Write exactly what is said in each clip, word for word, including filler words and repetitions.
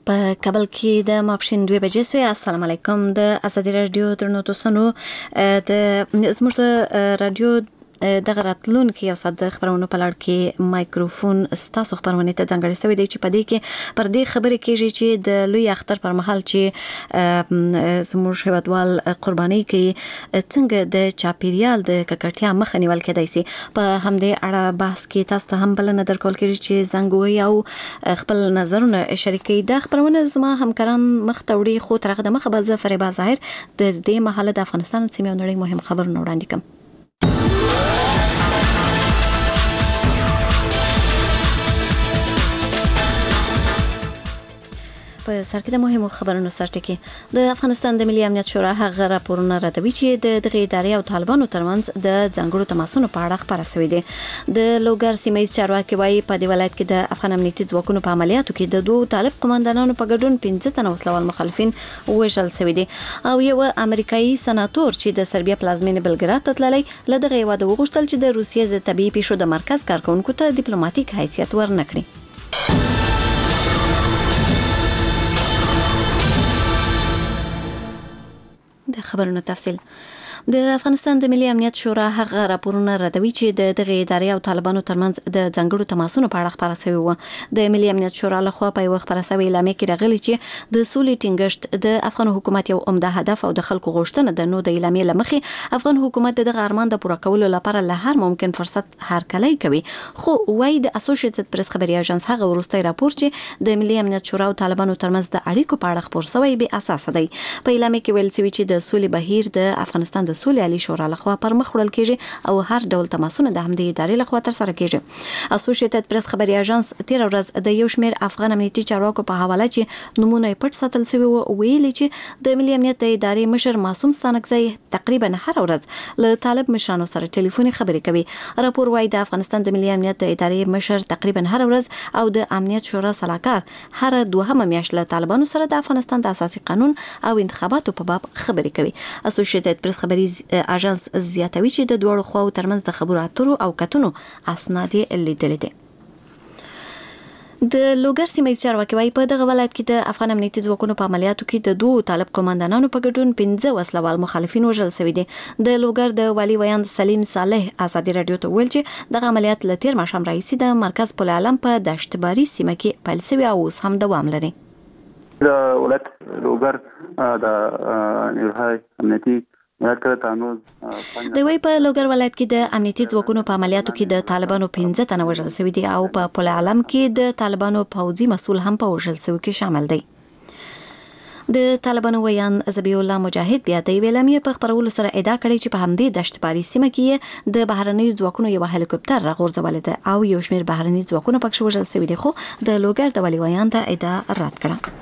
په کابل کې د ماپښین دوه بجې سوې. السلام علیکم. د ازادي رادیو درنو دوستانو د زموږ د رادیو دغه راتلونکي یو ساعت د خبرونو په لړ کې مایکروفون ستاسو خبرونه ته ځانګړی شوی دی چې په دې کې پر دې خبرې کېږي چې د لوی اختر پر مهال چې زموږ هیوادوال قرباني کوي څنګه د چاپیریال د ککړتیا مخه نیول کېدای شي. په همدې اړه بحث کې تاسو ته هم بلنه درکول کېږي چې زنګ ووهئ او خپل نظرونه شریکوي. دا خبرونه زما همکاران مخ ته وړي، خو تر هغه دمخه به زه فریبا ظاهر د دې مهاله د افغانستان سیمې او نړۍ مهم خبرونه وړاندې کوم. په سر کې د مهمو خبرونو سرټکی د افغانستان د ملي امنیت شورا هغه راپورونه ردوي چې د دغه ادارې او طالبانو ترمنځ د ځانګړو تماسونو په اړه خبره شوې ده. د لوګر سیمې چارواکي وايي په دې ولایت کې د افغان امنیتي ځواکونو په عملیاتو کې د دوه طالب قوماندانانو په ګډون پنځه تنه وسلوال مخالفین وژل شوي دي او یو امریکایي سناتور چې د سربیا پلازمینې بلګراد ته تللی له دغه هیواده وغوښتل چې د روسیې د طبیعي پیښو د مرکز کارکونکو ته ډیپلوماټیک حیثیت ورنکړي. د خبرونو تفصیل. د افغانستان د ملي امنیت شورا هغه راپورونه ردوي چې د دغه ادارې او طالبانو ترمنځ د ځانګړو تماسونو په اړه خبره شوې وه. د ملي امنیت شورا لخوا په یو خبره شوې اعلامیه کې راغلي چې د سولې ټینګښت د افغان حکومت یو عمده هدف او د خلکو غوښتنه ده. نو د اعلامیې لمخې افغان حکومت دغه ارمان د پوره کولو لپاره له هر ممکن فرصت هرکلی کوي. خو وايي د اسوسییټډ پریس خبري اژانس هغه وروستي راپور چې د ملي امنیت شورا او طالبانو ترمنځ د اړیکو په اړه خبر شوی به اساس دی. په اعلامیه کې ویل شوی چې د سولې بهیر د افغانستان د سولې عالی شورا لخوا پر مخ وړل کېږي او هر ډول تماسونه د همدې ادارې لخوا تر سره کېږي. اسوسییټډ پریس خبري اژانس تیر ورځ د یو شمېر افغان امنیتي چارواکو په حواله چې نمونه پټ ساتل شوی و ویلي چې د ملي امنیت د ادارې مشر معصوم ستانکزی تقریبا هر ورځ له طالب مشرانو سره ټلیفوني خبرې کوي. راپور وايي د افغانستان د ملي امنیت د ادارې مشر تقریبا هر ورځ او د امنیت شورا سلاکار هر دوهمه میاشت له طالبانو سره د افغانستان د اساسي قانون او انتخاباتو په باب خبرې کوي. اسوسییټډ پریس خبري اژانس زیاتوي چې د دوړو خواو ترمنځ د خبرو اترو او کتنو اسناد لیدل دي. د لوګر سیمې چارواکي وايي په دغه ولایت کې د افغان امنیتي ځواکونو په عملیاتو کې د دوه طالب قوماندانانو په ګډون پنځه وسلوال مخالفین وژل شوي دي. د لوګر د والي ویاند سلیم صالح ازادي رادیو ته ویل چې دغه عملیات له تیر ماښام راهیسې د مرکز پل علم په دشتباری سیمه کې پیل شوي او اوس هم دوام لري. د ولایت لوګر د نیروهای امنیتي د وی په لوګر ولایت کې د امنیتي ځواکونو په عملیاتو کې د طالبانو پنځه تنه وژل شوي دي او په پل علم کې د طالبانو پوځي مسؤل هم په وژل شوي کې شامل دی. د طالبانو ویان ذبیح الله مجاهد بیا د اعلامیې په خبرولو سره ادعا کړې چې په همدې دشتباری سیمه کې د بهرنیو ځواکونو یو هلیکوپټر راغورځولې ده او یو شمېر بهرني ځواکونه پکښ وژل شوي دي، خو د لوګر د والي ویان ته ادعا رد کړه.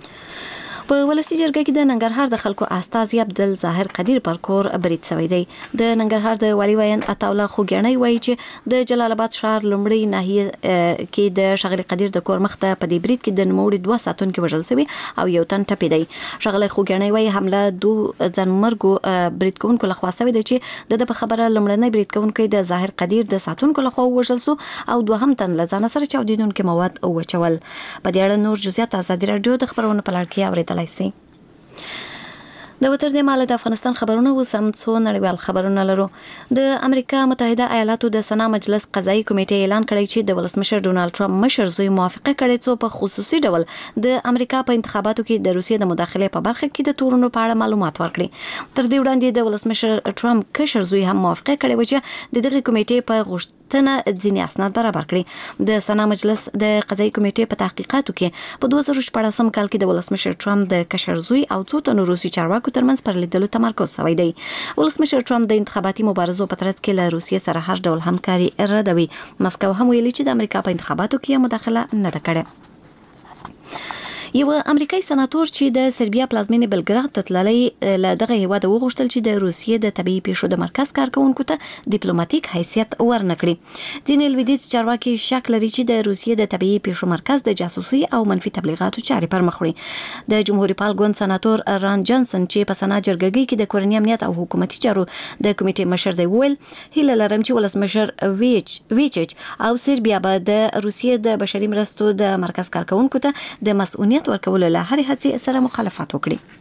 په ولسی جرګه کې د ننګرهار د خلکو استازي عبدل ظاهر قدیر پر کور برید شوی دی. د ننګرهار د والي ویان عطاوله خوګیڼی وایي چې د جلال آباد ښار لومړی ناحیه کې د شغله قدیر د کور مخته په دې برید کې د نوموړي دوه ساتونکو وژل شوی او یو تن ټپي دی. شغله خوګیڼی وایي حمله دوه ځنمرګو برید کوونکو لخوا شوی دی چې د په خبره لومړنی برید کوونکی د ظاهر قدیر د ساتونکو لخوا وژل شو او دوهم تن له ځان سره چاودیدونکو مواد وچول. په دې اړه نور جزئیات ازادي رادیو د خبرونو په لړ کې اورېدل شي. د وتر د مال د افغانستان خبرونه وسم څو نړیوال خبرونه لرو. د امریکا متحده ایالاتو د سنا مجلس قضایي کمیټې اعلان کړی چې د ولسمشر ډونالد ټرمپ مشر زوی موافقه کړې څو په خصوصي ډول د امریکا په انتخاباتو کې د روسیې د مداخلې په برخه کې د تورونو په اړه معلومات ورکړي. تر دې وړاندې د ولسمشر ټرمپ کشر زوی هم موافقه کړې و چې د دغه کمیټې په غوښتنه ځینې اسناد برابر کړي. د سنا مجلس د قضایي کمیټې په تحقیقاتو کې په دوه زره شپږم کال کې د ولسمشر ټرمپ د کشر زوی او څو تنو روسي چارواکو ترمنځ پر لیدلو تمرکز شوی دی. ولسمشر ټرمپ د انتخاباتي مبارزو په ترڅ کې له روسیې سره هر ډول همکاري ردوي. مسکو هم ویلي چې د امریکا په انتخاباتو کې مداخله نه ده کړې. یو امریکایي سناتور چې د سربیا پلازمینې بلګراد ته تللی له دغه هیواده وغوښتل چې د روسیې د طبیعي پیښو د مرکز کارکونکو ته ډیپلوماټیک حیثیت ورنکړي. ځینې لویدیځ چارواکي شک لري چې د روسیې د طبیعي پیښو مرکز د جاسوسي او منفي تبلیغاتو چارې پر مخ وړي. د جمهوریت پال ګوند سناتور ران جانسن چې په سنا جرګه کې د کورنۍ امنیت او حکومتي چارو د کمیټې مشر دی ویل هیله لرم چې ولسمشر ویچ ویچچ او سربیا به د روسیې د بشري مرستو د مرکز کارکونکو ته د مسؤلیت اهمیت ورکولو له هرې هڅې سره مخالفت وکړي.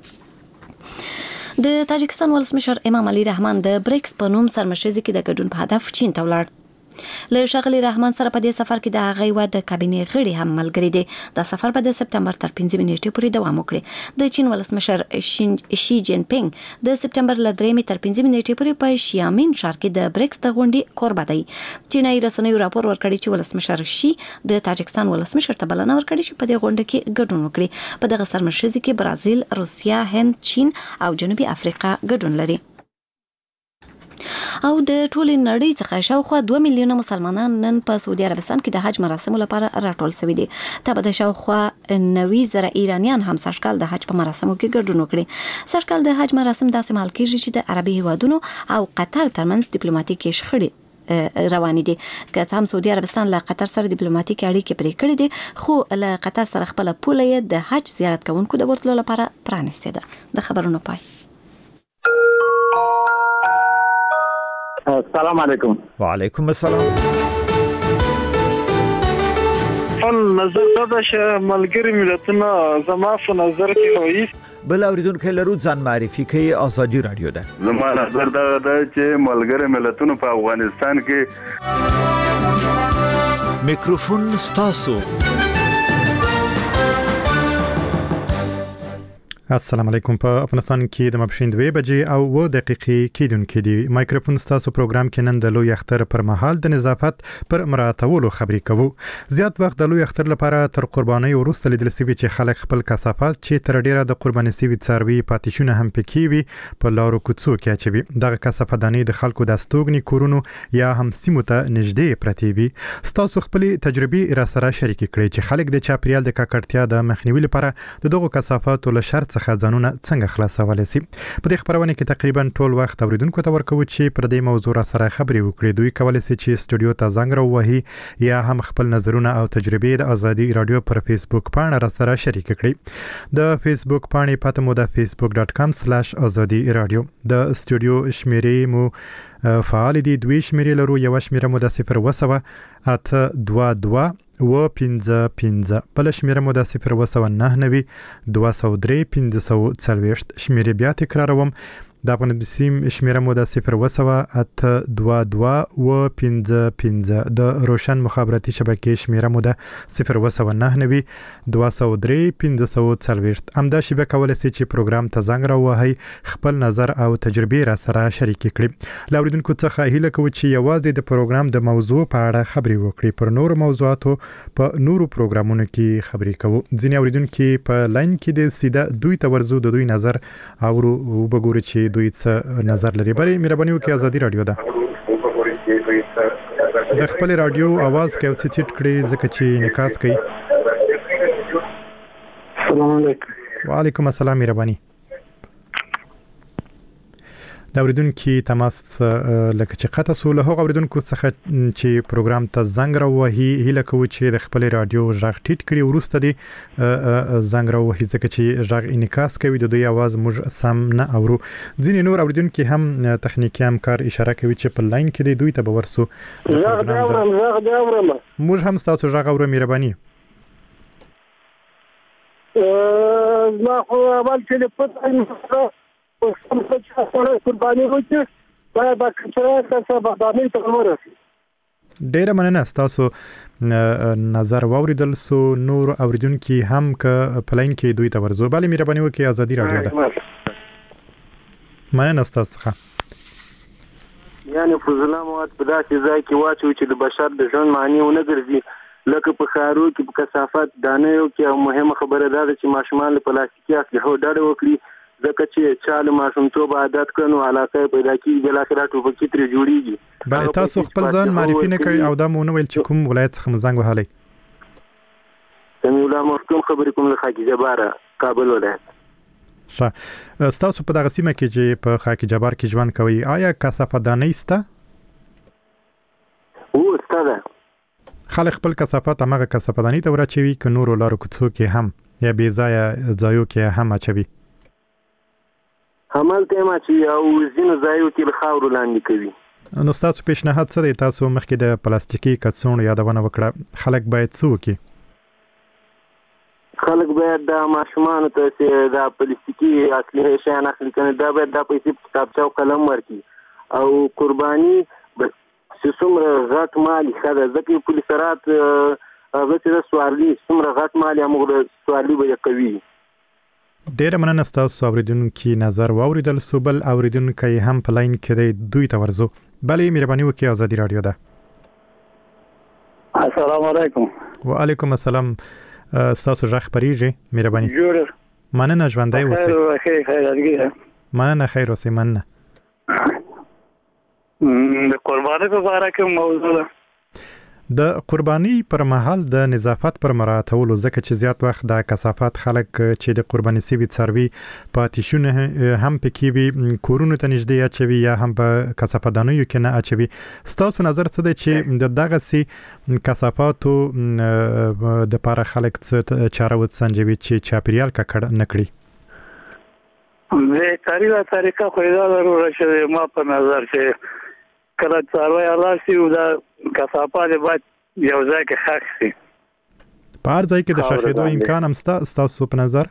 د تاجکستان ولسمشر امام علي رحمان د بریکس په نوم سرمشرزي کې د ګډون په هدف چین ته ولاړ. له ښاغلي رحمان سره په دې سفر کې د هغه هیواد د کابینې غړي هم ملګري دي. دا سفر به د سپتمبر تر پنځمې نیټې پورې دوام وکړي. د چین ولسمشر شي جین پینګ د سپتمبر له درېمې تر پنځمې نیټې پورې په شیامین ښار کې د بریکس د غونډې کوربه دی. چینایي رسنیو راپور ورکړی چې ولسمشر شي د تاجکستان ولسمشر ته بلنه ورکړي چې په دې غونډه کې ګډون وکړي. په دغه سرمشرزي کې برازیل، روسیا، هند، چین او جنوبي افریقا ګډون لري. او د ټولې نړۍ څخه شاوخوا دوه میلیونه مسلمانان نن په سعودي عربستان کې د حج مراسمو لپاره راټول شوي دي. ته به د شاوخوا نوي زره ایرانیان هم سږکال د حج په مراسمو کې ګډون وکړي. سږکال د حج مراسم داسې مهال کېږي چې د عربي هیوادونو او قطر ترمنځ ډیپلوماټیکي شخړې روانې دي. که څه هم سعودي عربستان له قطر سره ډیپلوماټیکي اړیکې پرې کړې دي، خو له قطر سره خپل پوله یې د حج زیارت کوونکو د ورتلو لپاره پرانیستې ده. د خبرونو پای. السلام علیکم. وعلیکم السلام. فن نظر دا چې ملګری ملتونه زما په نظر کې وایي بل اوریدونکو لرو ځان معرفي کوي. آزادي رادیو ده. زما نظر دا ده چې ملګری ملتونه په افغانستان کې میکروفون ستاسو. السلام علیکم. په افغانستان کې د ماپښین دوه بجې او و دقیقې کېدونکې دي. مایکروفون ستاسو پروګرام کې نن د لوی اختر پر مهال د نظافت پر مراعاتولو خبرې کوو. زیات وخت د لوی اختر لپاره تر قربانۍ وروسته لیدل شوي چې خلک خپل کثافات چې تر ډیره د قرباني شوي څاروي پاتېشونه هم پکې وي په لارو کوڅو کې اچوي. دغه کثافدانۍ د خلکو د استوګنې کورونو یا هم سیمو ته نږدې پرتې وي. ستاسو خپل تجربې را سره شریک کړئ چې خلک د چاپیریال د ککړتیا د مخنیوي لپاره د دغو کثافاتو له شر څخه ځانونه څنګه خلاصولی شي. په دې خبرونه کې تقریبا ټول وخت اوریدونکو ته ورکوو چې پر دې موضوع را سره خبرې وکړي. دوی کولی شي چې سټوډیو ته زنګ راووهي یا هم خپل نظرونه او تجربې د آزادي رادیو پر فیسبوک پاڼه را سره شریک کړي. د فیسبوک پاڼې پته مو د facebook dot com slash azadi radio. د سټوډیو شمیرې مو فعال دي. دوی شمیرې لرو. یو شمیره مو د صفر وسوه اته دوه دوه و پنځه پنځه. بل شمیره مو د صفر وسوه نهه نوي دوه سوه درې پنځه سوه څلوېښت. شمیرې بیا تکراروم. د افغانستان شمیره مو د صفر وسوه اته دوه دوه و پنځه پنځه. د روشن مخابراتي شبکې شمیره مو د صفر وسوه نهه نوي دوه سوه درې پنځه سوه څلوېښت. همدا شیبه کولی شي چې پروګرام ته زنګ راووهئ، خپل نظر او تجربې را سره شریک کړي. له اوریدونکو څخه هیله کوو چې یوازې د پروګرام د موضوع په اړه خبرې وکړي. پر نورو موضوعاتو په نورو پروګرامونو کې خبرې کوو. ځینې اوریدونکي په لاین کې د سیده دوی ته ورځو، د دوی نظر اورو، وبګورو چې دوی څه نظر لري. بری مهرباني وکړئ. آزادي رادیو ده. د خپل رادیو आवाज کې او څه ټیټ کړئ ځکه چې انعکاس کوي. السلام علیکم. وعلیکم السلام. مهرباني. د اوریدونکو تماس لکه چې قطع سو له هغه اوریدونکو څخه چې پروګرام ته زنګ راووهي هیله کوو چې د خپل رادیو غږ ټیټ کړي وروسته دی زنګ راووهي ځکه چې غږ انعکاس کوي، د دوی आवाज موږ سم نه اورو. ځینې نور اوریدونکو هم تخنیکی همکار اشاره کوي چې په لاین کې دی، دوی ته به ورسو. غږ دا اورم غږ دا اورم موږ هم تاسو غږ اورو. مهرباني. ما خو اول چې په قرباني وکړي باید با کچره تاسو باندې ته ورسي. ډیره مننه. تاسو نظر واوریدل سو. نور اوریدونکو هم ک پلاین کې دوی ته ورزو. bale مهرباني وکړئ. آزادي رادیو ده. مننه تاسو. یعنی فضله مواد په داسې ځای کې واچو چې د بشر د ژوند معنی ونه ګرځي، لکه په ښارو کې په کثافات دانیو کې. او مهمه خبره ده چې ماشومان له پلاستیکي اسلحو ډډه وکړي، ځکه چې چا له ماشومتوب عادت کړنو علاقه پیدا کیږي، بل اخر ټوپکې ترې جوړیږي. بله تاسو خپل ځان معرفي نه کړئ او دا مو نه ویل چې کوم ولایت څخه مزنګ وهلی. سمیع الله محکوم خبرې کوم له خاکی جباره، کابل ولایت. ښه. ستاسو په دغه سیمه کې چې په خاکی جبار کې ژوند کوئ آیا کثافدانۍ شته؟ هو شته ده. خلک خپل کثافات همغه کثافدانۍ ته ورچوي که نورو لارو کوڅو کې هم یا بې ځایه ځایو کې هم اچوي؟ همالته هم اچوي او ځینو ځایو کې له خاورو لاندې کوي. نو ستاسو پیشنهاد څه دی؟ تاسو مخکې د پلاستیکي کڅوړو یادونه وکړه، خلک باید څه وکړي؟ خلک باید د ماشومانو ته چې دا پلاستیکي اصلي شیان اخلي کنه دا باید دا پیسې په کتابچه او قلم ورکړي او قرباني چې څومره غټ مال ښه ده ځکه پولیسرات هغه چې د سوارلي څومره غټ مال یې موږ د سوارلي به یې کوي. ډیره مننه ستاسو اوریدونکي نظر واوریدل سو بل اوریدونکي هم په لاین کې دی دوی ته ورزو. بلې مهرباني وکړئ ازادي رادیو ده. السلام علیکم. وعلیکم السلام. ستاسو ژغ پریږي مهرباني. جوړ. مننه ژوندۍ اوسئ. خیر خیر خیر. مننه خیر اوسئ مننه. د قرباني په اړه کوم موضوع ده؟ د قرباني پر مهال د نظافت پر مراعاتولو ځکه چې زیات وخت د کثافات خلک چې د قرباني سوي څاروي پاتېشونه هم پکې وي کورونو ته نږدې اچوي یا هم په کثافاتدانیو کې نه اچوي. ستاسو نظر څه دی چې د دغسې کثافاتو د پاره خلک څه چاره وسنجوي چې چاپیریال ککړ نه کړي؟ د کاریه طریقه خو دا ضروري چې ما په نظر چې کله څاروي راشي او دا کثافات باید یو ځای کې ښخ شي. په هر ځای کې د ښخېدو امکان هم شته ستاسو په نظر؟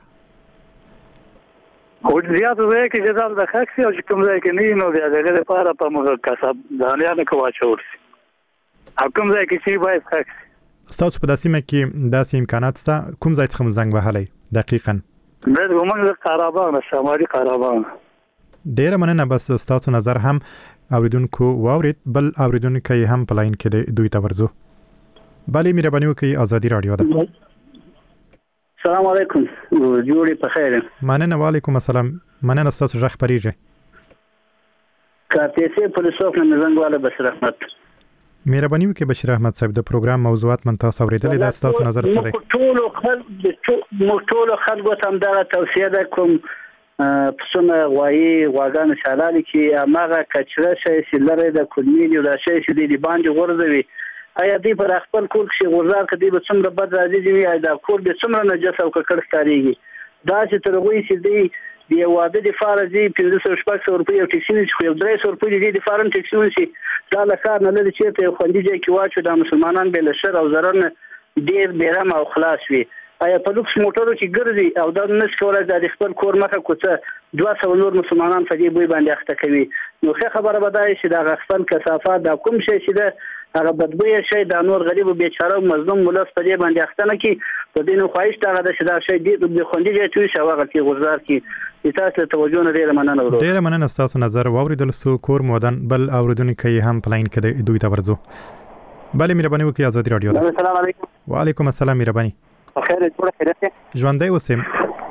او زیات ځای کې چې دا د ښخ شي او چې کوم ځای کې نه نو بیا دغه لپاره په موږ کثافاتدانیانو کې واچول شي. او کوم ځای کې چې باید ښخ شي. ستاسو په داسې مکه داسې امکانات شته کوم ځای څخه زنګ وهلی دقیقاً؟ د موږ قرهبان شمالي قرهبان. ډیره مننه بس ستاسو نظر هم اوریدونکو واورید بل اوریدونکو هم په لاین کې دی دوی ته ورزو. بلې مهرباني وکړئ ازادي رادیو ده. السلام علیکم. جوړې په خیر. مننه وعلیکم السلام. مننه ستاسو ژغ پریږي. کا پیسې پولیسوف نه زنګواله بشیر احمد. مهرباني وکړئ بشیر احمد صاحب د پروګرام موضوعات من تاسو اوریدلې ده ستاسو نظر څه دی؟ ټول خلک ټول خلکو ته هم دا توصیه ده کوم پسونه غوایي غواګانو شالالي کې هغه کچره شي چې لري د کلمې او د شي چې دی باندې غورځوي آیا دی پر خپل کور کې غورځار کدي به څومره بد راځي دی آیا دا کور به څومره نجس او ککړ ستاريږي دا چې تر وایي چې دی دی واده د فارزي پنځه سوه شپږ سوه روپۍ او ټیکسي چې خو درې سوه روپۍ دی د فارم ټیکسي شي دا لکه نه لري چې ته خوندې ځای کې واچو د مسلمانان به له شر او ضرر نه ډیر بیرم او خلاص وي. آیا په لوکس موټرو کې ګرځي او دا نس کولای د خپل کور مخه کوڅه دوه سوه نور مسلمانان په دې بوی باندې اخته کوي نو ښه خبره به دا چې دا خپل کثافات دا کوم شي چې دا هغه بدبوی شي دا نور غریب بیچاره او مظلوم ملت په دې باندې اخته نه کی په دې نو خواهش دا د شدا شي د خوندې ځای توي شو هغه کې غزار کی تاسو توجه نه ډیره مننه ورو ډیره مننه تاسو نظر واوریدل سو کور مودن بل اوریدونکو هم پلاین کړي دوی ته ورزو. بله مهرباني وکړئ ازادي رادیو ده. السلام علیکم. وعلیکم السلام مهرباني. خیر جوړه خیرته ژوندۍ اوسم.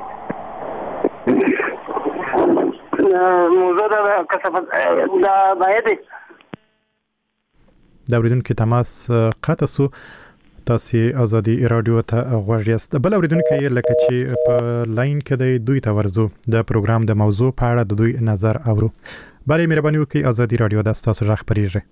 موضوع دا کثافت دا باید دا اوریدونکو تماس قطع سو تاسو ازادي رادیو ته غوږ یاست. بل اوریدونکو لکه چې په لاین کې دی دوی ته ورزو د پروګرام د موضوع په اړه د دوی نظر اورو. بلې مهرباني وکړئ ازادي رادیو د تاسو ژغ پریږي.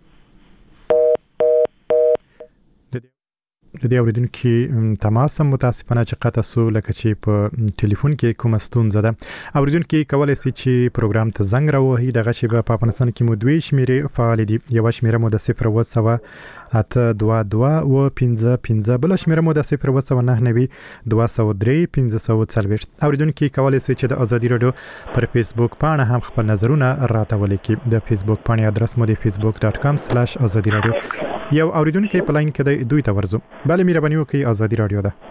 د دې اوریدونکو تماس هم متاسفانه چې قطع سو لکه چې په ټلیفون کې کومه ستونزه ده. اوریدونکو کولای شي چې پروګرام ته زنګ راوهي دغه چې په افغانستان کې مو دوی شمیرې فعال دي. یو شمیره مو د صفر اوه سوه اته دوه دوه و پنځه پنځه بل شمیره مو د صفر اوه سوه نهه نوي دوه سوه درې پنځه سوه څلوېښت. اوریدونکو کولای شي چې د ازادي رادیو پر فیسبوک پاڼه هم خپل نظرونه راته ولیکي. د فیسبوک پاڼې ادرس مو د فیسبوک ډاټ کام سلاش ازادي رادیو. یو اوریدونکو په لاین کې دوی ته ورزو. بله مهرباني وکړئ ازادي رادیو ده.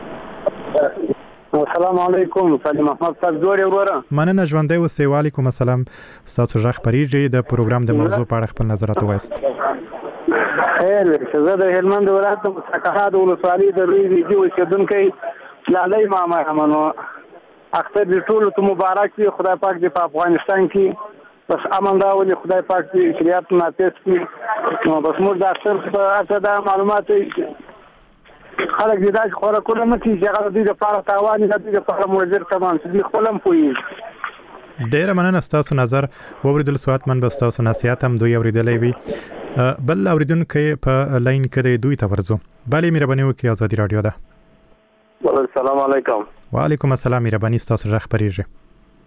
السلام علیکم. سلام احمد صاحب جوړ وروره. مننه ژوندۍ اوسئ. وعلیکم السلام. ستاسو ژغ پریږي د پروګرام د موضوع په اړه خپل نظرات وایست. خیر زه د هلمند ولایت مسکحات ولسوالۍ د لوی ویډیو اوسیدونکی لالۍ ماما منو اختر دې ټولو ته مبارک وي. خدای پاک دې په افغانستان کې بس امن راولي. خدای پاک دې شریعت نافذ کړي. نو بس موږ د اختر په اړه دا معلومات خلک دې دا خوراکونه نه کوي چې هغه دې لپاره تاوان نه دي لپاره مضر تمام دي خپل هم پوهېږي. ډیره مننه ستاسو نظر واوریدل سو اتمن به ستاسو نصیحت هم دوی اوریدلی وي. بل اوریدونکو په لاین کې دوی ته ورزو. بلې مهرباني وکړئ ازادي رادیو ده. السلام علیکم. وعلیکم السلام مهرباني ستاسو ژغ پریږي.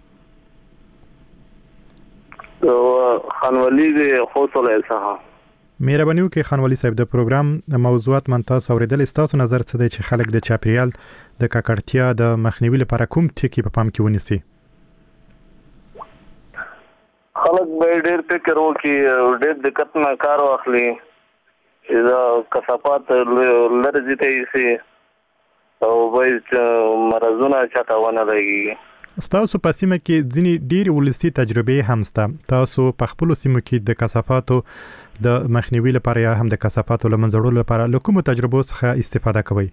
خانولی د خوصله څخه مهرباني وکړئ خانوالي صاحب د پروګرام موضوعات من تاسو اوریدل تاسو نظر څه دی چې خلک د چاپریال د ککړتیا د مخنیوي لپاره کوم ټکي په پام کې ونیسي؟ خلک به ډېر فکر وکړي، ډېر دقت نه کار واخلي، چې دا کثافات لرې ته یوسي او باید مرضونه چاته ونه لګي. تاسو په سیمه کې ځینې ډېرې ولسي تجربې هم شته. تاسو په خپلو سیمو کې د کثافاتو د مخنیوي لپاره یا هم د کثافاتو له منځه وړلو لپاره له کومو تجربو څخه استفاده کوئ؟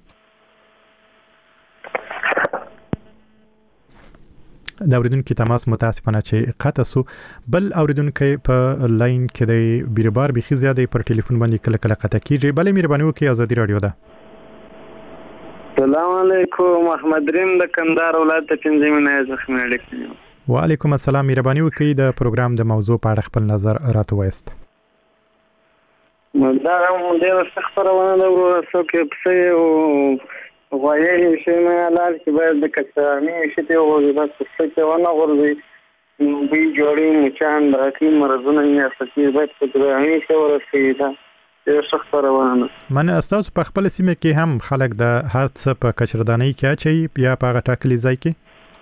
د اوریدونکو تماس متاسفانه چې قطع سو. بل اوریدونکو په لاین کې د بیربار بيخي زیاده پر ټلیفون باندې کله کله قطع کیږي. بلې مهرباني وکړئ، ازادي رادیو ده. السلام علیکم، محمد ریم د کندهار ولایت ته پنځمه نه زخمه لیکم. وعلیکم السلام، مهرباني وکړئ د پروګرام د موضوع په اړه خپل نظر راته وایست. دا هم ډېر سخت خبرونه ده ورسره کې پسې او غوایي شي نه لار کې باید د کڅامي شي ته وګورئ، بس څه کې ونه غورځي بي جوړي مچان راکې مرزونه نه اساسي باید په دغه شي ورسېږي. ډېر سخت روانه. من استاسو په خپل سیمه کې هم خلک د هر څه په کچردانۍ کې اچي یا په ټاکلي ځای کې؟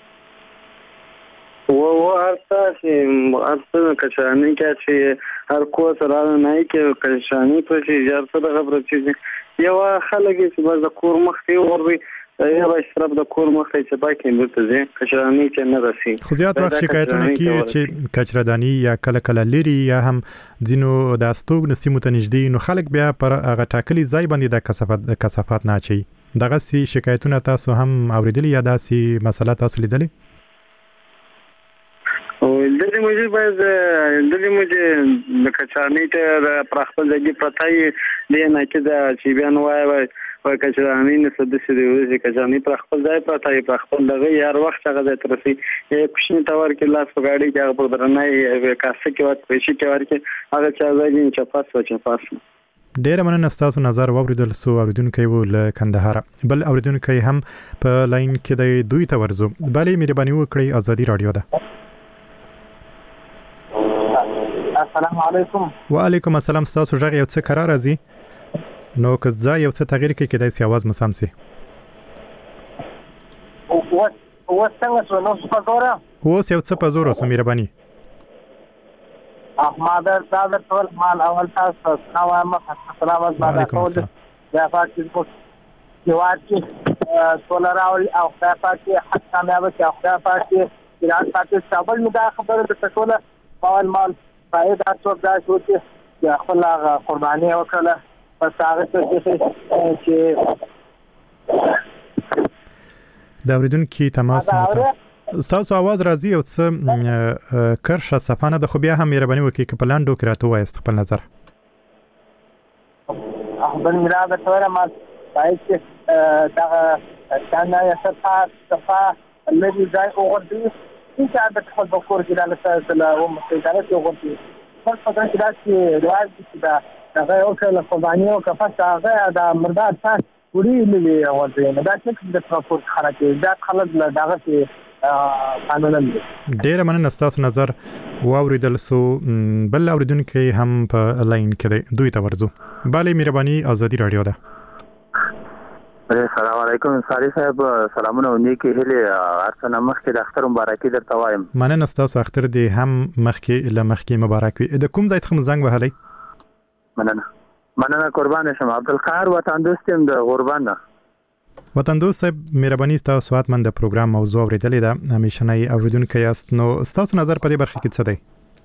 و و هر څه چې هر څه کچردانۍ کې اچي، هر کو سره نه کې کچردانۍ په شي ځار څه د خبره چې یو خلک چې بس د کور مخ ته ورغوي یا به صرف د کور مخ ته چې باکې مرته ځي کچردانۍ کې نه راسي. خو زیات وخت شکایتونه کوي چې کچردانۍ یا کله کله لري یا هم ځینو د استوګ نسیمو ته نږدې، نو خلک بیا پر هغه ټاکلي ځای باندې د کثافات د کثافات نه اچي. دغه سي شکایتونه تاسو هم اوریدلي یا داسي مسله تاسو لیدلي؟ او دغه موږ باید دغه موږ د کچردانۍ ته پر خپل ځای پرتای دی نه کې دا چې بیان وایي او کچردانۍ نه څه د سړي ورځي کچردانۍ پر خپل ځای پرتای پر خپل دغه یار وخت هغه ځای ترسي یو کوشنی تاور کې لاس په gaadi کې هغه پر درنای کاسه کې وخت پېښې کې ورکه هغه چا ځای چې پاس و چې پاس. ډېر مننه تاسو نظر واوریدل سو اوریدونکو و له کندهار. بل اوریدونکو هم په لاین کې د دوی ته ورزو. بلې مهرباني وکړئ، ازادي رادیو ده. السلام علیکم. وعلیکم السلام. تاسو ژغ یو څه قرار راځي نو که ځای یو څه تغییر کې کېدای سي आवाज مو سم سي. او او څنګه شو نو څه پزورا؟ اوس یو څه پزورا سم مهرباني. احمد صاحب ټول مال اول تاسو نو ما السلام علیکم. دا پاتې کو چې واټي ټولراول او دا پاتې حق کامیاب چې او دا پاتې چې پاتې صبر نو دا خبره د ټوله مال مال فائدہ څو دا شو چې خپل قرباني وکړه. پس هغه چې د اوریدونکو تماس مو تاسو आवाज راځي او څه کرشه صفانه د خو بیا هم مهرباني وکړئ چې په لاندو کې راته وایست خپل نظر. خپل میراث ته ما پای چې دا څنګه یې صفه صفه الذي ځای اوردي چې عادت خپل بکور کې لاله سره او مستعد اوردي خپل په دې کې چې رواج دي دا هغه یو کله قرباني او کفاس هغه د مرداد تاسو وړي لې اوځي دا چې د ترانسپورت حرکت دا خلک له دغه چې قانون دي. ډېر مننه تاسو نظر واوریدل سو. بل اوریدونکو هم په لاین کې دوی ته ورزو. bale مهرباني، ازادي رادیو ده. السلام علیکم ساری صاحب، سلامونه و نیکی هیله. ارسنه مخکې د اختر مبارکي درته وایم. مننه تاسو اختر دی هم مخکې له مخکې مبارک وي. د کوم ځای څخه زنګ وهلی؟ مننه مننه قربان شم. عبدالقهار وطن دوستم د قربان. وطن دوست صاحب مهرباني تاسو سوات من د پروګرام موضوع اوریدلې ده، همیشنی اوریدونکو یاست، نو تاسو نظر په دې برخه کې څه دی؟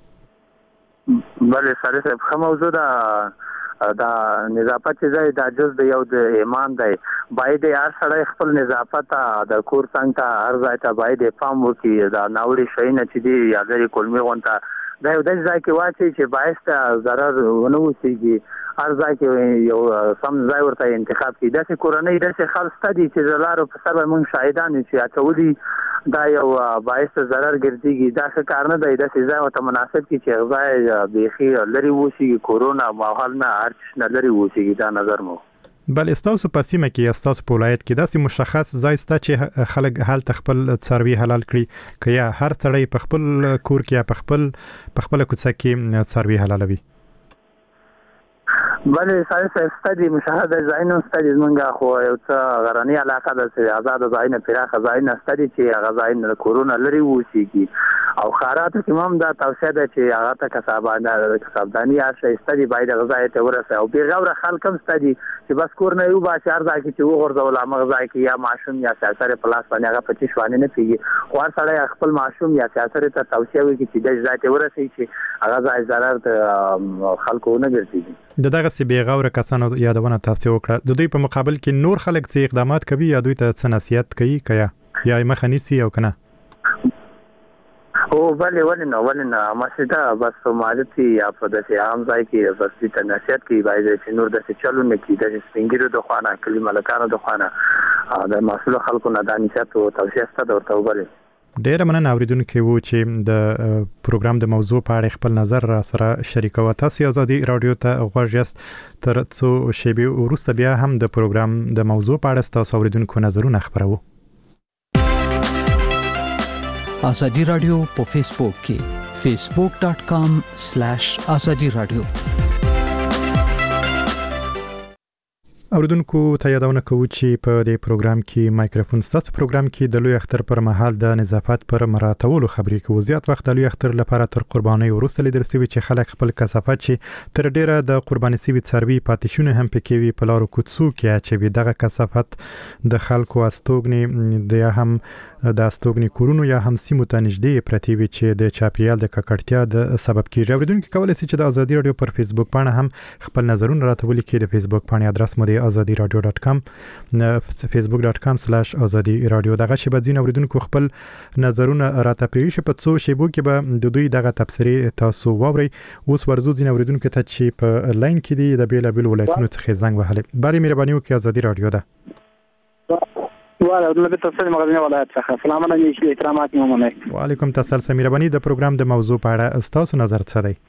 بله ساری صاحب ښه موضوع ده. دا نظافت چې ځای دا جز د یو د ایمان دی. باید هر سړی خپل نظافت د کور څنګ ته هر ځای ته باید پام وکړي. دا ناوړي شیونه چې دي یا غیر کلمي غونته دا یو داسې ځای کې واچي چې باعث ته ضرر ونه اوسېږي. هر ځای کې یو سم ځای ورته انتخاب کړي. داسې کورنۍ داسې خلک شته دي چې د لارو په سر به موږ شاهدان یو چې اچولي دا یو باعث ته ضرر ګرځېږي. دا ښه کار نه دی. داسې ځای ورته مناسب کړي چې هغه ځای بیخي لرې واوسېږي، کورونا ماحول نه هر څه نه لرې واوسېږي. دا نظر مو. بل استاسو په سیمه کې یا استاسو په ولایت کې داسې مشخص ځای شته چې خلک هلته خپل څاروي حلال کړي، که یا هر سړی په خپل کور کې یا په خپل په خپله کوڅه کې څاروي حلالوي؟ بلې ساينس ستدي مشاهده ځایونو ستدي منګه خو یو څه غرنی علاقه ده چې آزاد ځایونه پراخه ځایونه ستدي چې هغه ځایونه کورونا لري وشيږي او خارات کې هم دا توصیه ده چې هغه ته کسبانه کسبداني یا ستدي باید غذای ته ورسه او بیرغور خلک هم ستدي چې بس کور نه یو باشار ځای کې چې وګورځول هغه ځای کې یا ماشوم یا سره پلاس باندې هغه پچیش باندې نه پیږي خو هر سړی خپل ماشوم یا سره ته توصیه وکړي چې د ځای ته ورسه چې هغه ځای ضرر ته خلکو نه ګرځي د دغه سی بیغور کسانو یادونه تاسو وکړه د دوی په مقابل کې نور خلک څه اقدامات کوي یا دوی ته څه نصيحت کوي کیا یا مخنیسی او کنه او بلې ولنه ولنه مسجد بس مالتي یا په داسې عام ځای کې بس ته نصيحت کوي باید چې نور د چلو نه کې د سپینګیرو د خوانه کلی ملکانو د خوانه د مسؤل خلکو نه د نصيحت او توصیه ستاسو ورته وبلې ډېر مننه اوریدونکو وو چې د پروګرام د موضوع په اړه خپل نظر را سره شریکوه تاسو ازادي رادیو ته غوښیاست تر څو شیبه وروسته بیا هم د پروګرام د موضوع په اړه تاسو اوریدونکو نظرونه خبرو ازادي رادیو په فیسبوک کې facebook dot com slash azadi radio اوریدونکو ته یادونه کوو چې په دې پروګرام کې مایکروفون ستاسو پروګرام کې د لوی اختر پر مهال د نظافت پر مراتبولو خبرې کوو زیات وخت د لوی اختر لپاره تر قرباني وروسته لیدل شوی چې خلک خپل کثافات چې تر ډیره د قرباني سوي څاروي پاتېشونه هم پکې وي په لارو کوڅو کې چې وي دغه کثافات د خلکو استوګني د هم د استوګني کورونو یا هم سیمو ته نږدې پرتی وي چې د چاپیریال د ککړتیا د سبب کیږي اوریدونکو کولای شي چې د ازادي رادیو پر فیسبوک باندې هم خپل نظرونه راته ولیکي د فیسبوک باندې ادرس مو دی azadi radio dot com facebook dot com slash azadi radio دغه شی بدین اوریدونکو خپل نظرونه راته پیښ په څو شیبو کې به د دوی دغه تبصره تاسو ووري اوس ورزو دین اوریدونکو ته چې په لاین کې دی د بیل بیل ولایتونو څخه زنګ وهله بری مهرباني وکړئ ازادي رادیو ده والا د تفصیل مغربي ولایت څخه سلام علیکم احترامات مومنه وعلیکم السلام مهرباني د پروګرام د موضوع په اړه تاسو نظر څه دی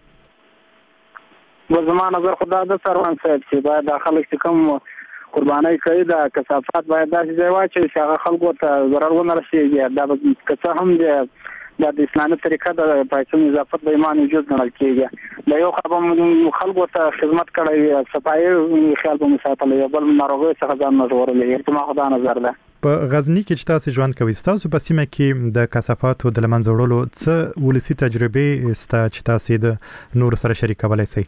وزما نظر خدای د سروان صاحب چې باید داخله چې کوم قربانای کوي دا کثافات باید داسې ځای واچي چې هغه خلکو ته ضرر ونه رسیږي دا که څه هم د د اسلامي طریقه د پایڅو نظافت د ایمان وجود ګڼل کېږي د یو خبر خلکو ته خدمت کړی صفایي خیال په مساتله یو بل ناروغي څخه ځان نه ژغورلی احتمال خدا نظر ده په غزنی کې چې تاسو ژوند کوي تاسو په سیمه کې د کثافاتو د لمنځه وړلو څه ولسی تجربه ستا چې تاسو د نور سره شریکولای شئ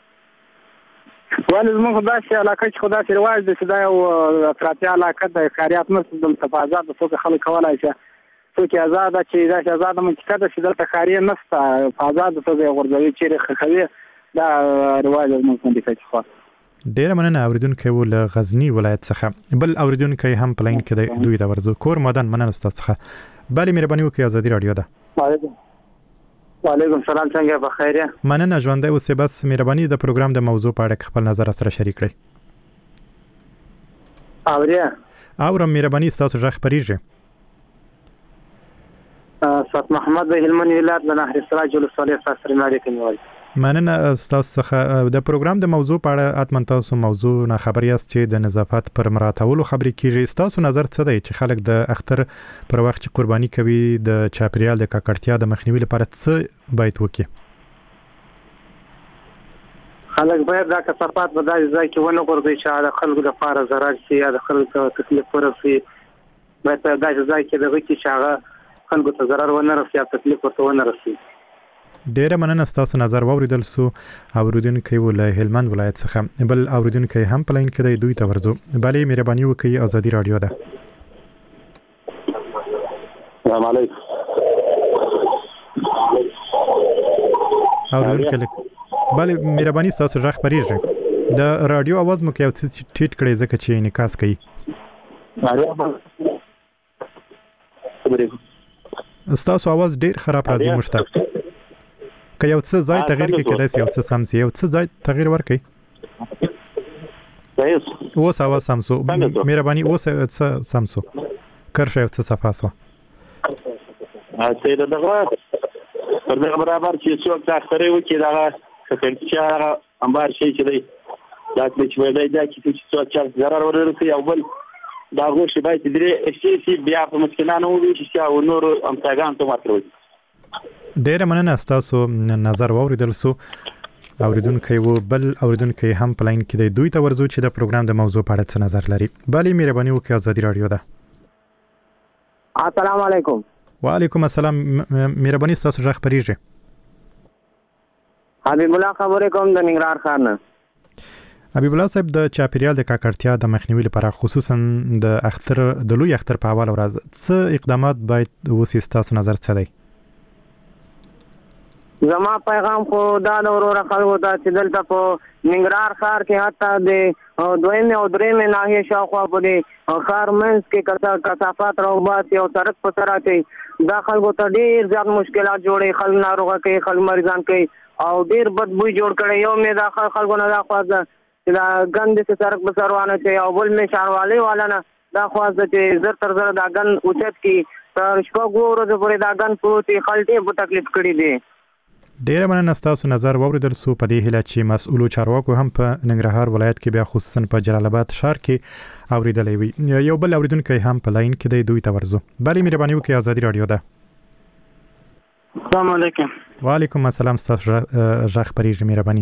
ولې زموږ داسې علاقه چې خدا سي رواج د صدا او افراطي علاقه د خاریات نشته د تفاضل د څوک خلک کولای شي څوک آزاد چې دا آزاد منطقه د شدت خاري نشته آزاد څوک غورځوي چې خوي دا رواج زموږ منطقه خو ډیر مننه اوریدونکو ول غزنی ولایت څخه بل اوریدونکو هم پلاین کې دوی د ورزو کور مدن مننه ستاسو بل مهرباني وکړئ ازادي رادیو ده وعلیکم السلام څنګه په خیر یې مننه ژوندۍ اوسې بس مهرباني د پروګرام د موضوع په اړه خپل نظر سره شریک کړئ اوریا اورم مهرباني تاسو ژغ پریږي استاد محمد هلمند ولایت د نهر سراج ولسوالۍ سره ماري کوي مننه تاسو څخه د پروګرام د موضوع په اړه اتمن تاسو موضوع نه خبر یاست چې د نظافت پر مراتبولو خبرې کیږي تاسو نظر څه دی چې خلک د اختر پر وخت چې قرباني کوي د چاپیریال د ککړتیا د مخنیوي لپاره څه باید وکړي خلک باید دا کثافات په داسې ځای کې ونه غورځوي چې د خلکو لپاره ضرر شي یا د خلکو تکلیف ورسي باید په داسې ځای کې دغه کې چې هغه خلکو ته ضرر ونه رسي یا تکلیف ورته ونه رسي ډیر مننه تاسو نظر واوریدل سو اوریدونکو ولای هلمند ولایت څخه بل اوریدونکو هم پلاین کې دوی ته ورزو بلې مهرباني وکړئ ازادي رادیو ده السلام علیکم اوریدونکو بلې مهرباني تاسو ژغ پریږي د رادیو आवाज مو کې او څه ټیټ کړئ ځکه چې انعکاس کوي تاسو आवाज ډیر خراب راځي مشتاق که یو څه ځای تغییر کې کېدای شي یو څه سم شي یو څه ځای تغییر ورکړي اوس اواز سم شو مهرباني اوس څه سم شو کرشه یو څه صفه شو اته دا دغه پر دغه برابر چې څوک تاخري وکړي دغه کفنچا امبار شي چې دی دا چې وایي دا چې څوک چې ضرر ورسي او بل دا غوښه باید درې شي چې بیا په مسکینانو وي چې او نور امتحان ته ماتروي ډیر مننه تاسو نظر واوریدل سو اوریدونکو وو بل اوریدونکو هم پلاین کې د دوی ته ورزو چې د پروګرام د موضوع په اړه څه نظر لري. بلی مهرباني وکړئ آزادي رادیو ده. السلام علیکم. وعلیکم السلام. مهرباني تاسو ژغ پریږي. حبیب الله خبرې کوم د ننګرهار ښار نه. حبیب الله صاحب د چاپیریال د ککړتیا د مخنیوي لپاره خصوصا د اختر د لوی اختر په حواله ورځ څه اقدامات باید وسي تاسو نظر څه دی؟ زما پیغام خو دا د ورور خلکو ته چې دلته په ننګرهار ښار کې حتی د دویمې او درېیمې ناحیې شاوخوا پورې ښار منځ کې کثافات راوباسي او سړک په سر اچوي. دا خلکو ته ډېر زیات مشکلات جوړوي. خلک ناروغه کوي، خلک مریضان کوي او ډېر بد بوی جوړ کړی. یو مې دا خلکو نه دا خواست ده چې دا ګند چې سړک په سر وانه چوي او بل مې ښاروالۍ والا نه دا خواست ده چې زر تر زره دا ګند اوچت کړي. تر شپږو ورځو پورې دا ګند پروت وي. خلک ډېر په تکلیف کړي دي. ډیره مننه ستاسو نظر واوریدل سو. په دې هیله چې مسؤلو چارواکو هم په ننګرهار ولایت کې بیا خصوصا په جلال آباد ښار کې اوریدلې وي. یو بل اوریدونکو هم په لاین کې دی، دوی ته ورزو. بلی مهرباني وکړئ آزادي رادیو ده. السلام علیکم. وعلیکم السلام. ستاسو ژغ پریږي مهرباني.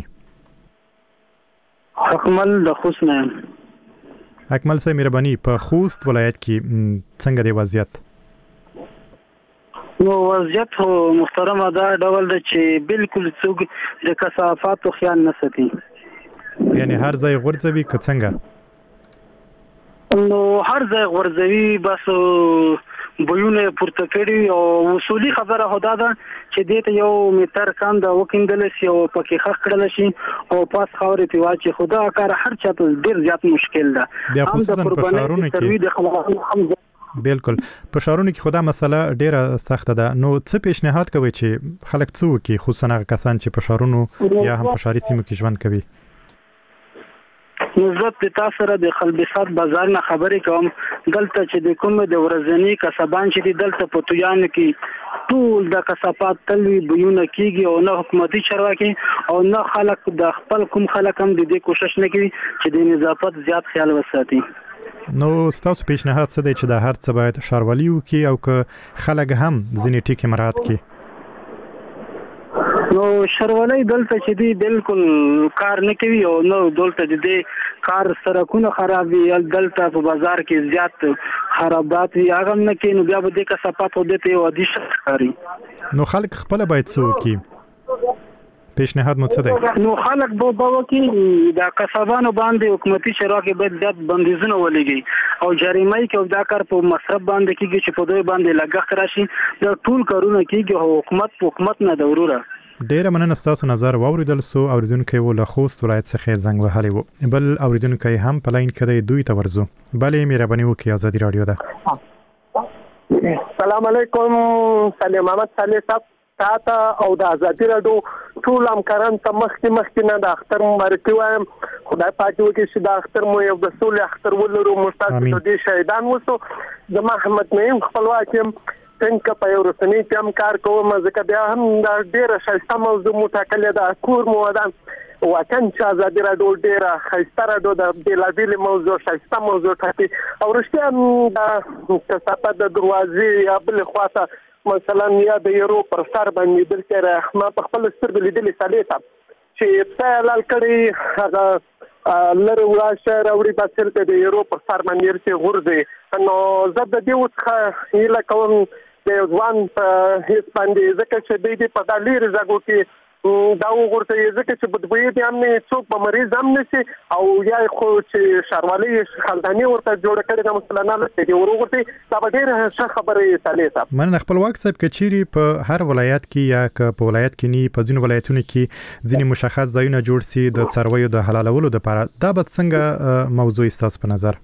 اکمل د خوست نه. اکمل صاحب مهرباني په خوست ولایت کې څنګه دی وضعیت؟ نو وضعیت محترمه دا ډول ده چې بالکل څوک د کثافاتو خیال نه ساتي. یعنی هر ځای غورځوي که څنګه؟ نو هر ځای غورځوي، بس بویونه پورته کړي او اصولي خبره خو دا ده چې دې ته یو میټر کم د وکیندل شي او پکې خښ کړل شي او پاس خاورې ته واچي. خدا کار هر چاته ډېر زیات مشکل ده. بیا خصوصا په ښارونو کې بالکل په ښارونو کې خدا مسله ډیره سخته ده. نو څه پیشنهاد کوي چې خلک څه وکړي، خصوصا هغه کسان چې په ښارونو یا هم په ښاري سیمو کې ژوند کوي؟ نو زه د تاسو سره د خلبسات بازار نه خبرې کوم. دلته چې د کوم د ورځنی کسبان چې دلته په تویانو کې ټول د کثافات تلوي بيونه کیږي او نه حکومتي چارواکي او نه خلک د خپل کوم خلک هم د دې کوشش نه کوي چې د نظافت زیات خیال وساتي. نو ستاسو پیشنهاد څه دی چې د هر څه باید ښاروالي وکړي او که خلک هم ځینې ټکي مراعات کړي؟ نو ښاروالۍ دلته چې دی بالکل کار نه کوي او نو دلته د دې کار سرکونه خراب وي، دلته په بازار کې زیات خرابات وي، هغه نه کوي. نو بیا به د کثافات ودته یو عادي شی ښکاري. نو خلک خپل باید څه وکړي؟ پیشنهاد مو څه دی؟ نو خلک به وکړي دا کسبانو باندې حکومتي چارواکي باید زیات بندیزونه ولګي او جریمه کوي او دا کار په مصرف باندې کیږي چې په دوی باندې لګښت راشي. دا ټول کارونه کیږي او حکومت په حکومت نه دوروره. ډیره مننه ستاسو نظر واوریدل سو. اوریدونکو و له خوست ولایت څخه زنګ وهلی وو. بل اوریدونکو هم په لاین کې دی، دوی ته ورزو. بلې مهرباني وکړئ آزادي رادیو ده. السلام علیکم. سلیم محمد صالح صاحب تاته او د آزادي رادیو ټول همکاران ته مخکې مخکې نه د اختر مبارکي وایم. خدای پاک وکړي چې د اختر مو یو د سولې اختر ولرو. مستاسو ته دې شهیدان وسو. زما احمد نعیم خپلواک یم. څنګه په یو رسنۍ کې هم کار کوم، ځکه بیا هم دا ډېره ښایسته موضوع مو ټاکلې ده. کور مو ودان واقعا چې آزادي رادیو ډېره ښایسته رادیو د بېلابېلې موضوع ښایسته موضوع ټاکي او رښتیا هم د کثافت د دروازې یا بلې خواته مثلا یا د یورو پر سر باندې دلته ما په خپل سترګو لیدلې صالح صاحب چې پسه لال کړي هغه لره وراشه راوړي باسل ته د یورو پر سر باندې ورته غورځي. نو زه د دې وڅخه هیله کوم د ځوان په هیڅ باندې ځکه چې د دې په دالیر زګو کې دا وګورئ ځکه چې بدبوی دي هم نه څوک په مریض هم نشي او یا خو چې ښاروالۍ خلداني ورته جوړ کړي د مسلمانانو ته دی وګورئ دا به ډېر ښه خبره صالح صاحب. من خپلواک صاحب کچيري په هر ولایت کې یا په ولایت کې نه په ځینو ولایتونو کې ځینې مشخص ځایونه جوړ سي د څارویو د حلالولو لپاره، دا به څنګه موضوع ستاسو په نظر؟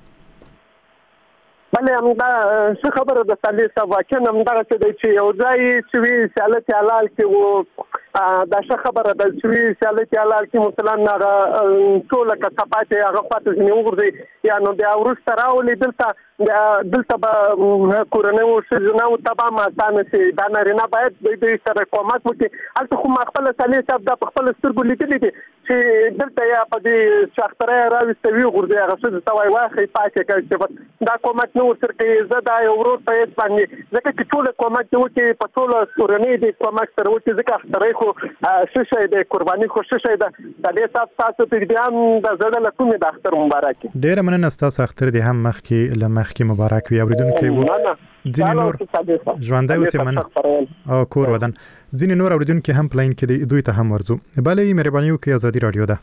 بله همدا څه خبره ده صالح صاحب. واقعا همدغه څه دی چې یو ځای چې وي سیالت حلال کې و دا ښه خبره ده چې وي سیالت حلال کې مثلا هغه ټوله کثافات هغه خواته ځینې وغورځي یا نو بیا وروسته راولي دلته دلته به کورنۍ او ښځینه او تمام اسانه شي. دا نارینه باید د دوی سره کومک وکړي. هلته خو ما خپله صالح صاحب دا په خپلو سترګو لیدلي دي چې دلته یا په دې شاختره یې راویسته ویغورځي هغه ښځې ته وایي واخلئ پاکې کړئ چې دا کومک نه ورسره کوي. زه دا یو ورور په هېڅ باندې ځکه چې ټوله کومک دې وکړي په ټوله کورنۍ دې کومک سره وکړي ځکه اختری خو ښه شی دی، قرباني خو ښه شی ده. صالح صاحب ستاسو ته بیا هم د زړه له کومې د اختر مبارک وي. ډېره مننه ستاسو اختر دې هم مخکې له مخکې مبارک وي. اورېدونکی و ځینې نور ژوندی اوسې مننه او کور ودان. ځینې نور اورېدونکي هم په لاین کې دي، دوی ته هم ورځو. بلې مهرباني وکړئ، ازادي راډیو ده.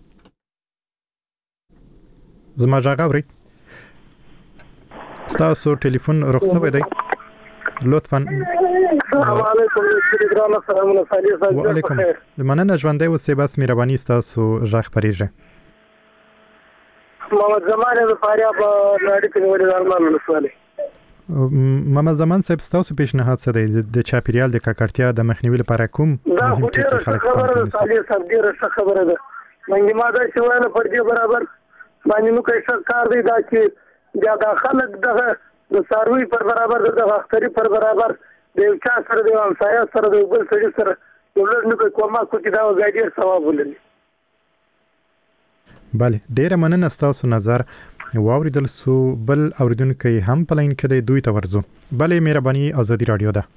زما غږ اورئ؟ ستاسو ټلیفون رخصت شوی دی لطفا. السلام علیکم ګرانه، سلامونه صالح صاحب. وعلیکم مننه، ژوندی اوسئ، بس مهرباني ستاسو غږ خپرېږي. محمد زمان د فاریاب ناړي کې ولې درمان ولسوالۍ. محمد زمان صاحب ستاسو پیشنهاد څه دی د چاپیریال د ککړتیا د مخنیوي لپاره کوم مهم ټکي خلک پام کوي؟ صالح صاحب ډېره ښه خبره ده. منګي ما دا چې ویله پر دې برابر باندې نو کوي ښه کار دی دا چې بیا دا خلک دغه د څاروي پر برابر دغه اختري پر برابر د یو چا سره د یو همسایه سره د یو بل سړي سره یو لږ نه کوي کومک وکړي، دا به ډېر ثواب ولري. بله ډیره مننه ستاسو نظر واوریدل سو. بل اوریدونکي هم په لاین کې دی، دوی ته ورځو. بله مهرباني، ازادي راډیو ده.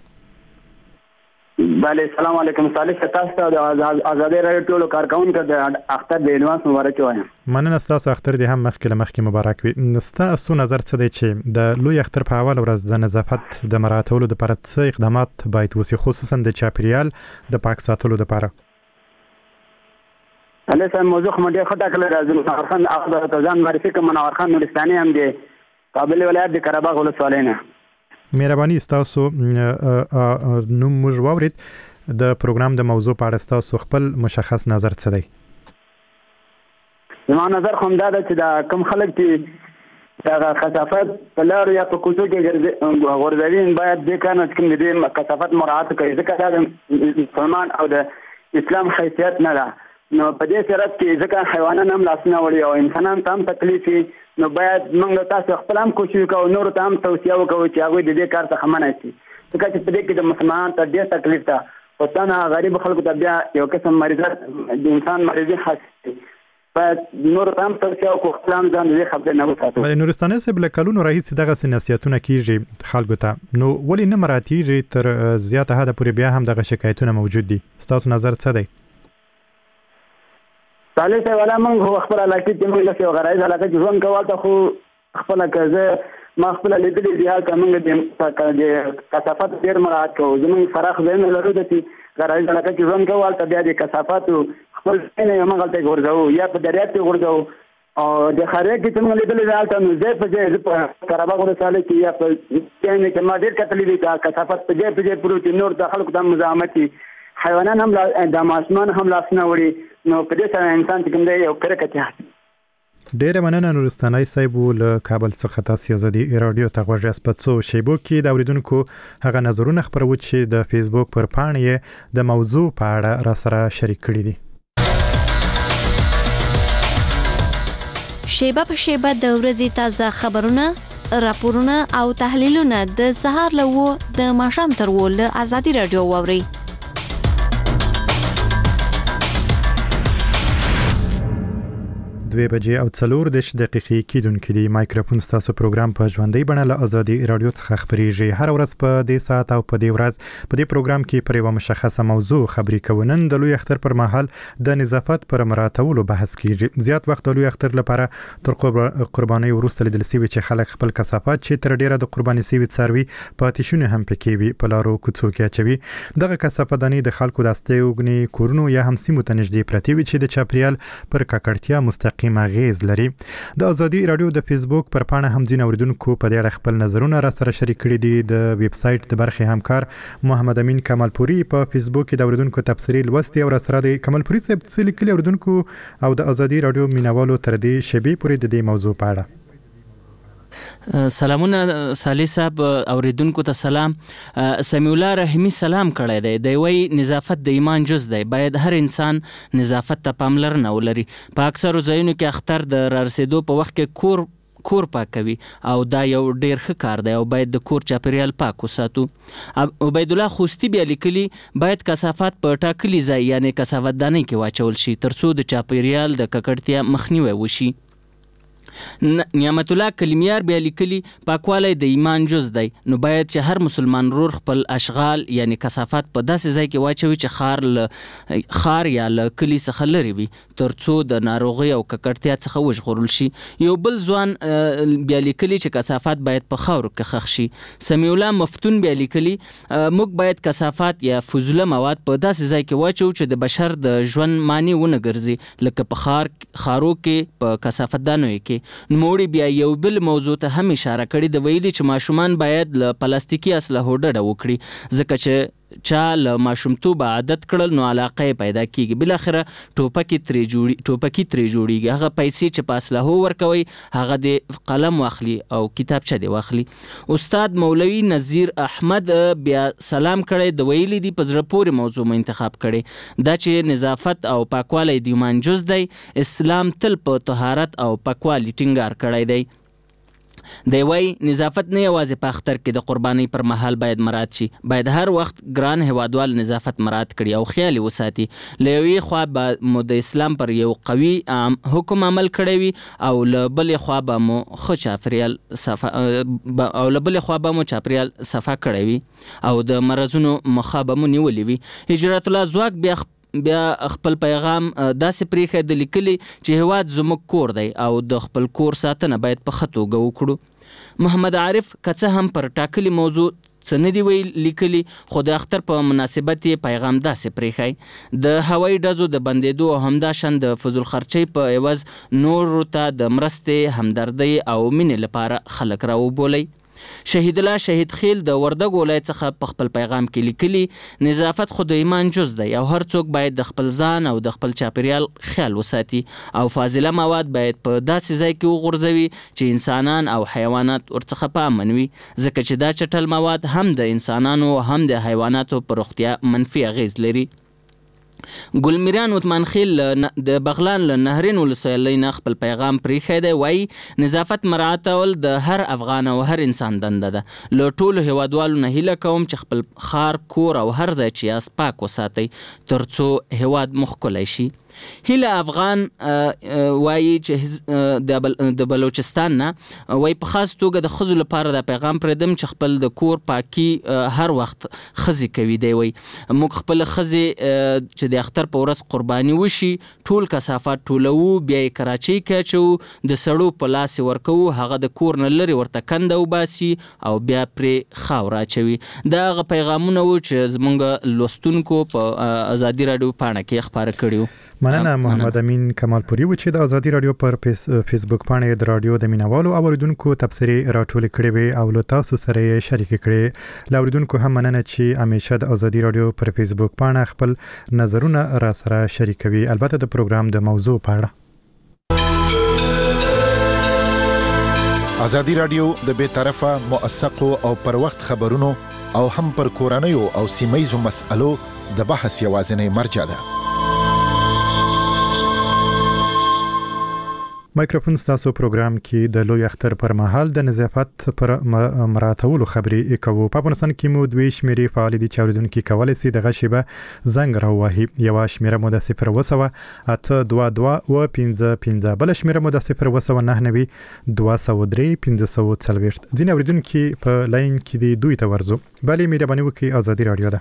بله السلام علیکم صالح صاحب، تاسو ته د ازادي راډیو ټولو کارکونکو د اختر د ایډوانس مبارک وایم. مننه ستاسو اختر دې هم مخکې له مخکې مبارک وي. ستاسو نظر څه دی چې د لوی اختر په اول ورځ د نظافت د مراعاتولو لپاره څه اقدامات باید وشي، خصوصا د چاپیریال د پاک ساتلو لپاره؟ علي صاحب موضوع خو ډېر ښه ټاکلی دی. منور خان هغه ته ځان معرفي کړم، منور خان نورستاني هم دی، کابل ولایت د قره باغ ولسوالۍ نه. مهرباني ستاسو نوم موږ واورید. د پروګرام د موضوع په اړه ستاسو خپل مشخص نظر څه دی؟ زما نظر خو همدا ده چې دا کوم خلک چې دغه کثافات په لارو یا په کوڅو کې غورځوي باید دې کار نه کوم د کثافات مراعات کوي، ځکه دا د مسلمان او د اسلام حیثیت نه ده. نو په دې صورت کې ځکه حیوانان هم لاسونه وړي او انسانان ته هم تکلیف وي، نو باید موږ تاسو خپل هم کوشش وکړو، نورو ته هم توصیه وکړو چې هغوی د دې کار څخه منع شي، ځکه چې په دې کې د مسلمانانو ته ډېر تکلیف ده. خصوصا غریب خلکو ته بیا یو قسم مریضات د انسان مریضي حاصل باید نورو ته هم توصیه وکړو، خپل هم ځان د دې خبرې نه وساتو. بلې نورستاني صاحب له کلونو راهیسې دغسې نصیحتونه کېږي خلکو ته، نو ولې نه مراعاتېږي؟ تر زیاته حده پورې بیا هم دغه شکایتونه موجود دي. ستاسو نظر څه دی؟ صالح صاحب والا موږ خو خپل علاقې چې موږ داسې یو غرایز علاقه کې ژوند کوو، هلته خو خپله که زه ما خپله لیدلي دي هلته موږ د کثافاتو ډېر مراعات کوو. زموږ فراخ ځایونه لرو چې غرایز علاقه کې ژوند کوو، هلته بیا د کثافاتو خپل ځای نه موږ هلته غورځوو یا په دریاب کې غورځوو. او د خاریه کې چې موږ لیدلي دي هلته نو ځای په ځای زه په قره باغ ولسوالۍ کې یا په ځای کې ما ډېر کتلي دي چې کثافات په ځای په ځای پروت دي، نور د خلکو ته مزاحمت وي، حیوانان هم د ماشومان هم لاسونه وړي، نو په دې سره انسان چې کوم دی یو کرکه حاصل. ډېره مننه نورستاني صاحب له کابل څخه تاسو ازادي راډیو ته غوږ یاست. په څو شیبو کې د اوریدونکو هغه نظرونه خپرو چې د فیسبوک پر پاڼې د موضوع په اړه را سره شریک کړي دي. شیبه په شیبه د ورځې تازه خبرونه، راپورونه او تحلیلونه د سهار له و د ماښام تر و له ازادي راډیو واورئ. دوه بجې او څلور دېرش دقیقې کېدونکې دي. مایکروفون ستاسو پروګرام په ژوندۍ بڼه له ازادي راډیو څخه خپرېږي. هر ورځ په دې ساعت او په دې ورځ په دې پروګرام کې پر یوه مشخصه موضوع خبرې کوو. نن د لوی اختر پر مهال د نظافت پر مراعاتولو بحث کېږي. زیات وخت د لوی اختر لپاره تر قربانۍ وروسته لیدل شوي چې خلک خپل کثافات چې تر ډېره د قرباني شوي څاروي په آتیشونو هم پکې وي په لارو کوڅو کې اچوي. دغه کثافتدانۍ د خلکو د استوګنې کورونو یا هم سیمو ته نږدې پرتې وي چې د چاپیریال پر ککړتیا مستقیم اغیز لري. د ازادي راډیو د فیسبوک پر پاڼه هم ځینې اوریدونکو په دې اړه خپل نظرونه را سره شریک کړي دي. د ویب سایټ د برخې همکار محمد امین کمالپوري په فیسبوک کې د اوریدونکو تبصرې لوستي او را سره د کمالپوري صاحب څه لیکلي اوریدونکو او د ازادي راډیو مینوالو تر دې شیبې پورې د دې موضوع په اړه. سلامونه صالح صاحب، اوریدونکو ته سلام. سمیع الله رحیمی سلام کړی دی. دی وایي نظافت د ایمان جز دی، باید هر انسان نظافت ته پاملرنه ولري. په اکثرو ځایونو کې اختر د رارسېدو په وخت کې کور کور پاکوي او دا یو ډیر ښه کار دی او باید د کور چاپیریال پاک وساتو. عبید الله خوستی بیا لیکلي باید کثافات په ټاکلي ځای یعنی کثافت دانۍ کې واچول شي ترڅو د چاپیریال د ککړتیا مخنیوی وشي. نعمت الله کلمیار بیا لیکلي پاکوالی د ایمان جز دی نو باید چې هر مسلمان رور خپل اشغال یعنی کثافات په داسې ځای کې واچوي چې خار له خار یا له کلي څخه لرې وي ترڅو د ناروغۍ او ککړتیا څخه وژغورل شي. یو بل ځوان بیا لیکلي چې کثافات باید په خاورو کې ښخ شي. سمیع الله مفتون بیا لیکلي موږ باید کثافات یا فضوله مواد په داسې ځای کې واچو چې د بشر د ژوند معنی ونه ګرځي لکه په خار خارو کې په کثافت دانیو کې. نوموړي بیا یو بل موضوع ته هم اشاره کړې د ویلي چې ماشومان باید له پلاستیکي اسلحو ډډه وکړي ځکه چې چا له ماشومتوبه عادت کړل نو علاقه یې پیدا کیږي بالاخره ټوپکې ترې جوړي ټوپکې ترې جوړیږي. هغه پیسې چې په اسلحو ورکوي هغه د قلم واخلي او کتابچه دې واخلي. استاد مولوي نذیر احمد بیا سلام کړی د ویلي دی په زړه پورې موضوع مو انتخاب کړی دا چې نظافت او پاکوالی د ایمان جز دی. اسلام تل په طهارت او پاکوالي ټینګار کړی دی. دی وای نظافت نه یوازې په اختر کې د قربانۍ پر مهال باید مراعات شي باید هر وخت ګران هیوادوال نظافت مراعات کړي او خیال وساتي. له یوې خوا به مو د اسلام پر یو قوي حکم عمل کړی وي او له بلې خوا به مو ښه چاپریال صفا او له بلې خوا به مو چاپریال صفا کړی وي او د مرضونو مخه به مو نیولې وي. هجرت الله ځواک بیا بیا خپل پیغام داسې پریښی د لیکلي چې هیواد زموږ کور دی او د خپل کور ساتنه باید په ښه توګه وکړو. محمد عارف که څه هم پر ټاکلي موضوع څه نه دی وی لیکلي خو د اختر په مناسبت یې پیغام داسې پریښی د هوایي ډزو د بندېدو او همداشان د فضول خرچۍ په عوض نورو ته د مرستې همدردۍ او مینې لپاره خلک راوبولئ. شهید الله شهید خیل د وردګ ولایت څخه په خپل پیغام کې لیکلي نظافت خو د ایمان جز دی او هر څوک باید د خپل ځان او د خپل چاپیریال خیال وساتي او فاضله مواد باید په داسې ځای کې وغورځوي چې انسانان او حیوانات ورڅخه په امن وي ځکه چې دا چټل مواد هم د انسانانو هم د حیواناتو په روغتیا منفي اغیز لري. ګل میران عثمان خیل د بغلان له نهرین ولسوالۍ نه خپل پیغام پریښی دی. وایي نظافت مراعاتول د هر افغان او هر انسان دنده ده. له ټولو هیوادوالو نه هیله کوم چې خپل خار کور او هر ځای چې یاست پاک وساتئ ترڅو هیواد مو ښکلی شي. هیله افغان وایي چې د بلوچستان نه وایي په خاص توګه د ښځو لپاره دا پیغام پرېږدم چې خپل د کور پاکي هر وخت ښځې کوي. دی وایي موږ خپله ښځې چې د اختر په ورځ قرباني وشي ټول کثافات ټولوو بیا یې کراچۍ کې اچوو د سړو په لاس یې ورکوو هغه د کور نه لرې ورته کنده وباسي او بیا پرې خاوره اچوي. دا هغه پیغامونه وو چې زموږ لوستونکو په ازادي راډیو پاڼه کې خپاره کړي وو. مننه محمد امین کمالپوري و چې د ازادي رادیو پر فیسبوک پاڼه د رادیو د مینوالو اوریدونکو تبصرې راټولې کړې وي او له تاسو سره یې شریک کړې. له اوریدونکو هم مننه چې همیشه د ازادي رادیو پر فیسبوک پاڼه خپل نظرونه را سره شریکوي البته د پروګرام د موضوع په اړه. ازادي رادیو د بے طرفه موثقو او پر وخت خبرونو او هم پر کورنیو او سیمایي مسألو د بحث یوازینی مرجع ده. مایکروفون ستاسو پروګرام کې د لوی اختر پر مهال د نظافت پر مراعاتولو خبرې کوو. په افغانستان کې مو دوی شمیرې فعال دي چې اوریدونکي کولی شي دغه شیبه زنګ راووهي. یوه شمیره مو د صفر اوه سوه اته دوه دوه اوه پنځه پنځه بله شمیره مو د صفر اوه سوه نهه نوي دوه سوه درې پنځه سوه څلوېښت. ځینې اوریدونکي په لاین کې دي دوی ته ورځو. بلې مهرباني وکړئ ازادي راډیو ده.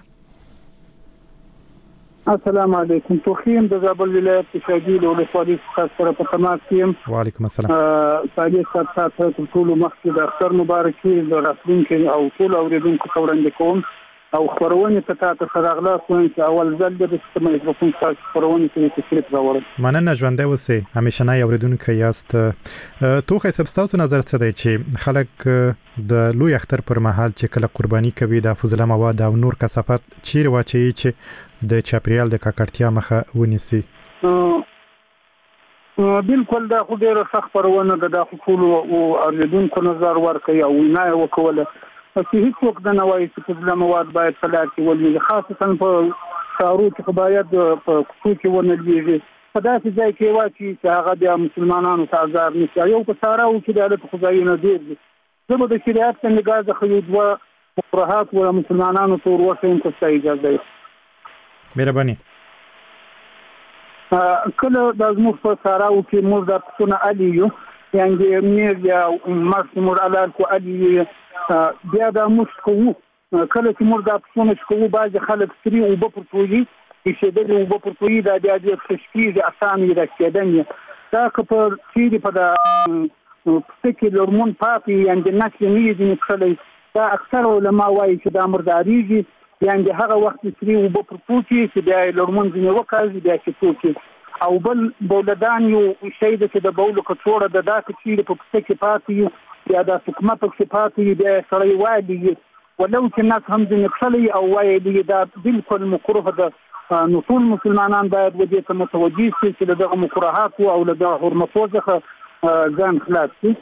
السلام علیکم. توخیم د زابل ولایت د شاګیل ولسوالۍ څخه سره په تماس یم. وعلیکم السلام. صالح صاحب تاسو ټول مخکې د اختر مبارک وي د راتلونکي او ټول اوریدونکو ته وړاندې کوم او خبرونه ته تاسو سره اغلا کوم چې اول ځل د سیستم مایکروفون تاسو خبرونه کې تشریف راوړم. مننه ژوندی اوسئ. همیشه نه اوریدونکو یاست. توخه سبستاسو نظر څه دی چې خلک د لوی اختر پر مهال چې کله قرباني کوي د فضله مواد او نور کثافات چیرې واچوي چې د چاپریال د ککړتیا مخه ونیسي؟ بالکل دا خو ډیره ښه خبرونه ده. دا خو ټول اوریدونکو نظر ورکوي او وینایه وکوله چې هیڅوک د نه وایي چې فضله مواد باید په لار کې ولویږي خاصتا په ښارو کې خو باید په کوڅو کې ونه لویږي په داسې ځای کې واچي چې هغه بیا مسلمانانو ته ازار نشي. یو په صحراو کې د حالت خدایونه ډېر دي. زه به د شریعت په نګاه څخه یو دوه مقررات و مسلمانانو ته ور وښیم که ستا اجازه وي. مهرباني. کله د زموږ په صحراو کې موږ دا پسونه علي یو یعنې میر یا ماشي موږ علال کو علي بیا دا موږ کوو. کله چې موږ دا پسونه کوو بعضې خلک سري اوبه پرتوي ایښېدلې اوبه پرتوي دا بیا ډېر ښه کېږي اسانه یې راکېدن یې دا که په چیرې په د پسه کې لرمون پاک وي یعنې نس یې نه وي ځینې څښلی دا اکثر علما وایي چې دا مردارېږي یعنې هغه وخت سري اوبه پرتو کړي چې بیا یې لرمون ځینې وکاږي بیا چې توکي او بل بولدان یو شی ده چې د بولو کڅوړه ده دا که چیرې په پسه کې پاتې وي یا دا سکمه پکې پاتې وي بیا یې سړی والي ولو چې نس هم ځینې کښلی او وایي دا بالکل مکروه ده. نو ټول مسلمانان باید ودې ته متوجه شي چې له دغه مکروهاتو او له دغه حرمتو څخه ځان خلاص کړي.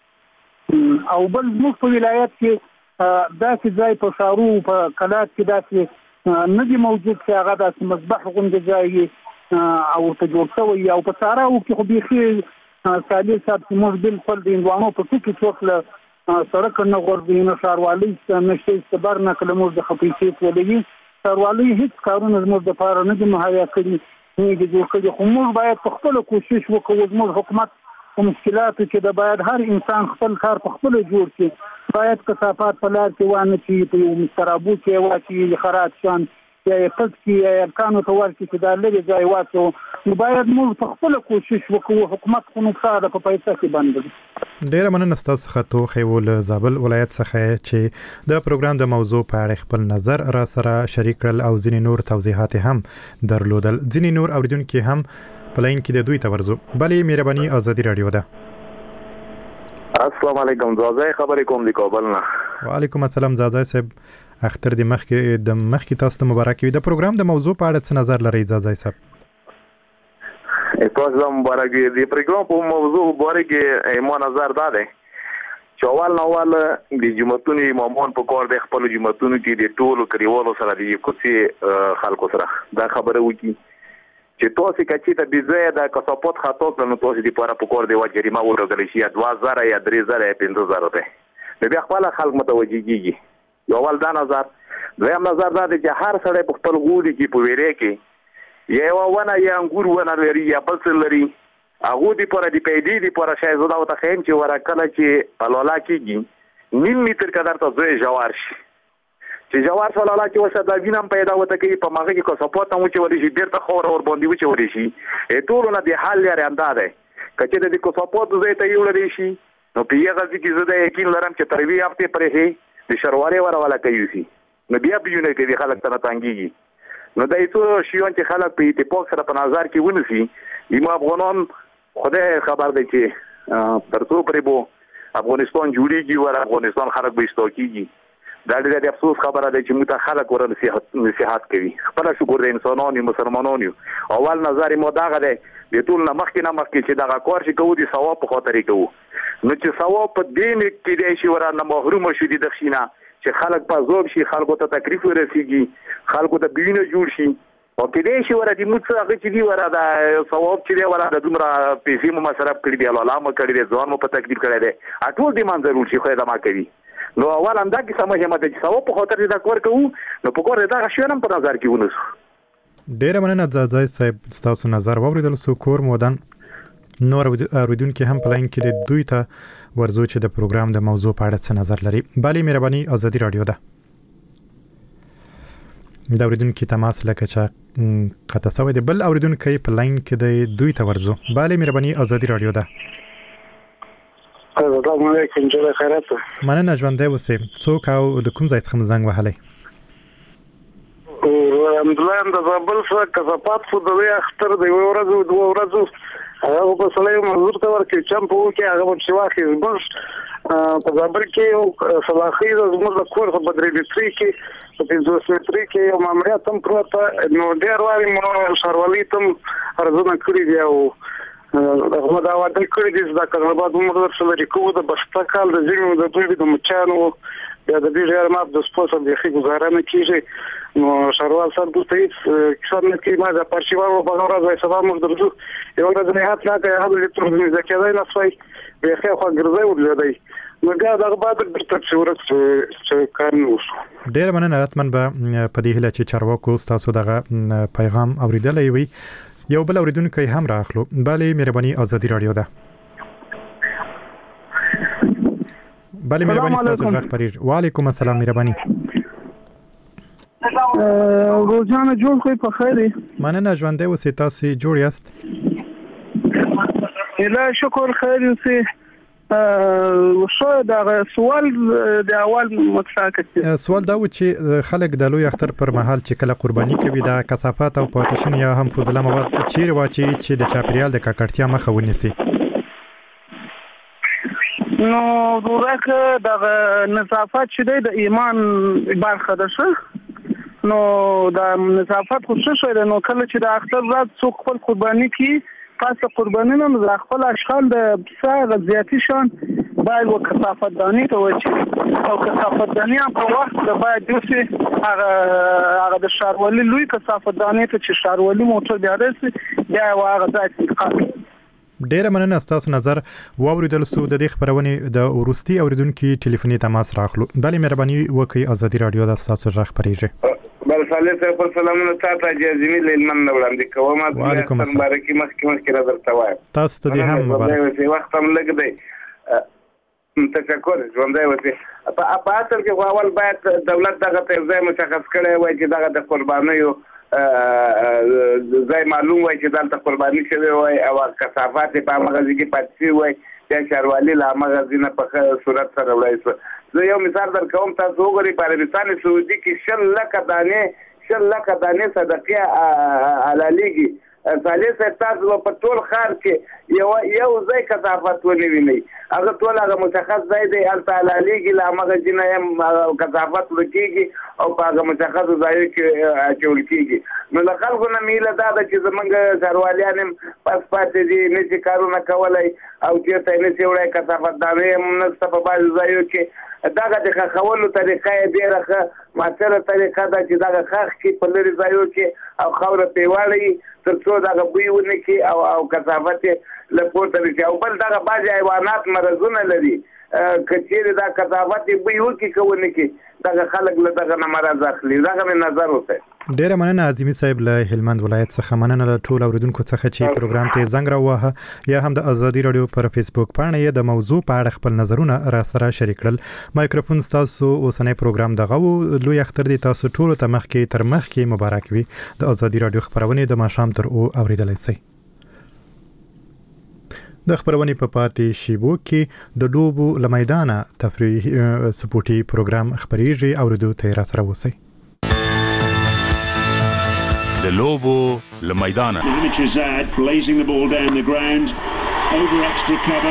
او بل زموږ په ولایت کې داسې ځای په ښارو په کلات کې داسې نه دي موجود چې هغه داسې مذبح غوندې ځای او ورته جوړ شوی او په صحراو کې خو بیخي صالح صاحب چې موږ بالکل د هندوانو په څه کې څوک له سړک نه غورځوي نه ښاروالۍ نه شته استبر نه کله موږ د خپیسیت ولوي ښاروالۍ هېڅ کارونه زموږ دپاره نه دي مهیا کړي نه دي جوړ کړي خو موږ باید په خپله کوشش وکړو. زموږ حکومت په مشکلاتو کې د باید هر انسان خپل کار په خپله جوړ کړي. باید کثافات په لار کې وانه چې په یو مسترابو کې واچي خرات شان یا یې پټ کړي یا یې ارکانو ته ورکړي چې دا لرې ځای واچو. نو باید موږ په خپله کوشش وکړو. حکومت خو نقصان ده په پیسه کې بند دی. ډیره مننه ستاسو څخه توخی و له زابل ولایت څخه چې د پروګرام د موضوع په اړه خپل نظر را سره شریک کړل او ځینې نور توضیحات هم درلودل. ځینې نور اوریدونکي هم په لاین کې د دوی ته ورځو. بلې مهرباني ازادي رادیو ده. السلام علیکم زازای خبرې کوم د کابل نه. وعلیکم السلام زازای صاحب. اختر د مخکې د مخکې تاسو ته مبارک وي. د پروګرام د موضوع په اړه څه نظر لرئ زازای صاحب؟ تاسو هم مبارک وي. د پروګرام په موضوع باندې ما نظر دا دی چې اول نو اول د جمعتونو امامان په کار د خپل جمعتونو کې د ټولو کریوالو سره د کوڅې خلکو سره دا خبره وکړي چې تاسو کچې ته بيځه د کسبات خاطر کړنو تاسو د پاره په کار دی وا جریمه ورغلی شي دوه زره یا درې زره یا پنځه زره روپے بیا خپل خلک متوجي کیږي. یو ول دا نظر. دویم نظر دا دی چې هر سړی په خپل غوډي کې په ویری کې یا ونه یا انګور ونه لري یا بل څه لري هغه دی پر دی پیډي دی پر شای زدا وته خیم چې ورکله چې پلولا کېږي نیم میټر قدر ته زوی جوار شي چې جوار پلولا کې وسه دا وینم پیدا وته کې په ماغه کې کو سپورت هم چې ورشي ډیر ته خور اور باندې و چې ورشي ټول نه دی حال لري انداده کچې د کو سپورت زوی ته یو لري شي نو پیغه چې زده یقین لرم چې تروی هفته پرې د شروالي ورواله کوي سي نو بیا بيونه کې خلک ته تانګيږي. نو دا ایتو شیون چې خلک په اتفاق سره په نظر کې ونیسي یم افغانان خدای خبر دی چې ترڅو پرې بو افغانستان جوړیږي او افغانستان خلک به استوکیږي. دا ډېر افسوس خبره ده چې موږ خلک ور نصيحت کوي. خپل شکر د انسانانو مسلمانانو اول نظر مو دا غده د ټول نه مخکې نه مخکې چې دا کار شي کوو د ثواب په خاطر کوو. نو چې ثواب په دین کې دی شي ورانه محروم شي د دښینه چې خلک په زوب شي خلکو ته تکلیف ورسیږي خلکو ته بینه جوړ شي او کې دې شي ورته موږ هغه چې دی ورته ثواب چې دی ورته دومره پیسې مو مصرف کړی دی الله مو کړی دی ځوان مو په تکلیف کړی دی ټول دې منځ شي خو دا ما کوي. نو اول انده کې سمجه مته چې ثواب په خاطر دا کار کوو نو په کور دا شیانم په نظر کې ونیسو. ډیر مننه زازای صاحب تاسو نظر واوریدل سو کور مودن نور اوریدونکو هم په لاین کې د دوی ته ورزو چې د پروګرام د موضوع په اړه څه نظر لري. بلی مهرباني ازادي رادیو ده. د اوریدونکو تماس لکه چې قطع شوی دی. بل اوریدونکو په لاین کې د دوی ته ورزو. بلی مهرباني ازادي رادیو ده. السلام علیکم جوړ خیرات. مننه ژوندې اوسې. څوک او د کوم ځای څخه زنګ وهلی؟ الحمدلله د زابل څخه کثافات خو د اختر د ورځو دوه ورځو هغه په سلای مزور ته ورکې چم په کې هغه په شواخي زموږ په زابل کې یو صلاحي زموږ د کور په بدرې بيتري کې په پنځوس متري کې یو ماموریت هم پروت نو ډېر واري مو شاروالي تم ارزونه کړی دی او هغه دا وعده کړی دی چې دا کاربات موږ سره کوو د بسته کال د زمینو د دوی د مچانو یا د دې غیر ماب د سپورت د خې گزاره نه کیږي نو شروال سر دوی کیسه نه کی ما د پارشیوالو په غوړه ځای سبا موږ درځو یو ورځ نه هات نه کوي هغه لیټر دې ځکه دا نه سوي به خې خو ګرځي ولودي مګا دا بعد د تفسیرات چې کار نه وشو ډیر مننه اتمن به په دې هله چې چارواکو تاسو دغه پیغام اوریدلای وي یو بل اوریدونکو هم راخلو bale مهرباني ازادي رادیو ده bale مهرباني تاسو راخ پریږ وعلیکم السلام مهرباني روزانه جوړ کوي په خیر مننه ژوندې اوسې تاسو جوړ یاست اله شکر خیر اوسې وشو دا سوال د اول متفاقه سوال دا و چې خلک د لوی اختر پر مهال چې کله قرباني کوي د کثافات او پاتشون یا هم فضله مواد چیرې واچي چې د چاپیریال د ککړتیا مخه ونیسي نو ورکه د نظافت چې د ایمان برخه ده شو نو د نظافت خصوصي ده نو کله چې د اختر ورځ څوک خپل قرباني کوي پس قربانینو د خپل اشغال د بسا غزياتي شان باید و کثافت دانی ته وچی او کثافت دانی په وخت د باید دوسی هغه هغه د شاروالي لوی کثافت دانی ته چې شاروالي موټر بیا رسي بیا هغه ځای انتقال ډیره مننه تاسو نظر واوریدل سو د دې خبرونه د ورستي اوریدونکو ټلیفوني تماس راخلو بلې مهرباني وکي ازادي رادیو د تاسو ژغ پریږي بل صالح پر سلامونه تاسو جازمي لمن وړاندې کوم وعلیکم السلام مبارکي مخکې مخکې را درته وایم تاسو ته دې هم مبارک وخت هم لګ دی تشکر ژوندۍ وته په اصل کې اول باید دولت دغه ځای مشخص کړي وای چې دغه د قربانیو ځای معلوم وای چې دلته قرباني شوی وای او کثافات په مغازي کې پاتې وای چې شاروالي لا مغازي نه په صورت سره وړای شو زه یو مثال درکوم تاسو وګورئ په عربستان سعودي کې شل لکه دانې شل لکه دانې صدقه حلاليږي ثالث تاسو په ټول خار کې یو یو ځای کثافت ونی ویني هغه ټول هغه مشخص ځای دی ال تعالیږي لا مغه جنه هم کثافت ورکیږي او په هغه مشخص ځای کې اچول کیږي نو د خلکو نه میله دا چې زمونږ ځارواليان پس پاتې دي نشي کارونه کولای او چې ته نه سی وړای کثافت دا هم نشته په باز ځایو کې داګه د خولو طریقه یې ډیره ماته طریقه دا چې داګه خاخ کې په لري ځایو کې او خوره پیواړی تر څو داګه بوی ونه کې او او کثافت له پورته لري او بل داګه باز حیوانات مرزونه لري کچېره دا کثافت بوی وکي کوونه کې داګه خلک له داګه نه مرز اخلي داګه مې نظر وته ډیره مننه عظیمی صاحب له هلمند ولایت څخه مننه له ټول اوریدونکو څخه چې پروګرام ته زنګ راوهه یا هم د ازادي رادیو پر فیسبوک باندې یې د موضوع په اړه خپل نظرونه را سره شریک کړل مایکروفون تاسو اوسنۍ پروګرام دغه لوی اختر دی تاسو ټول ته مخ کې تر مخ کې مبارک وي د ازادي رادیو خبرونه د ماشام تر او اوریدلای شي د خبرونه په پاتې شیبو کې د لوبو لمیدانه تفریح سپورتي پروګرام خبريږي اوریدو ته را سره وسی د لوبو لمیدانه Hamid blazing the ball down the ground over extra cover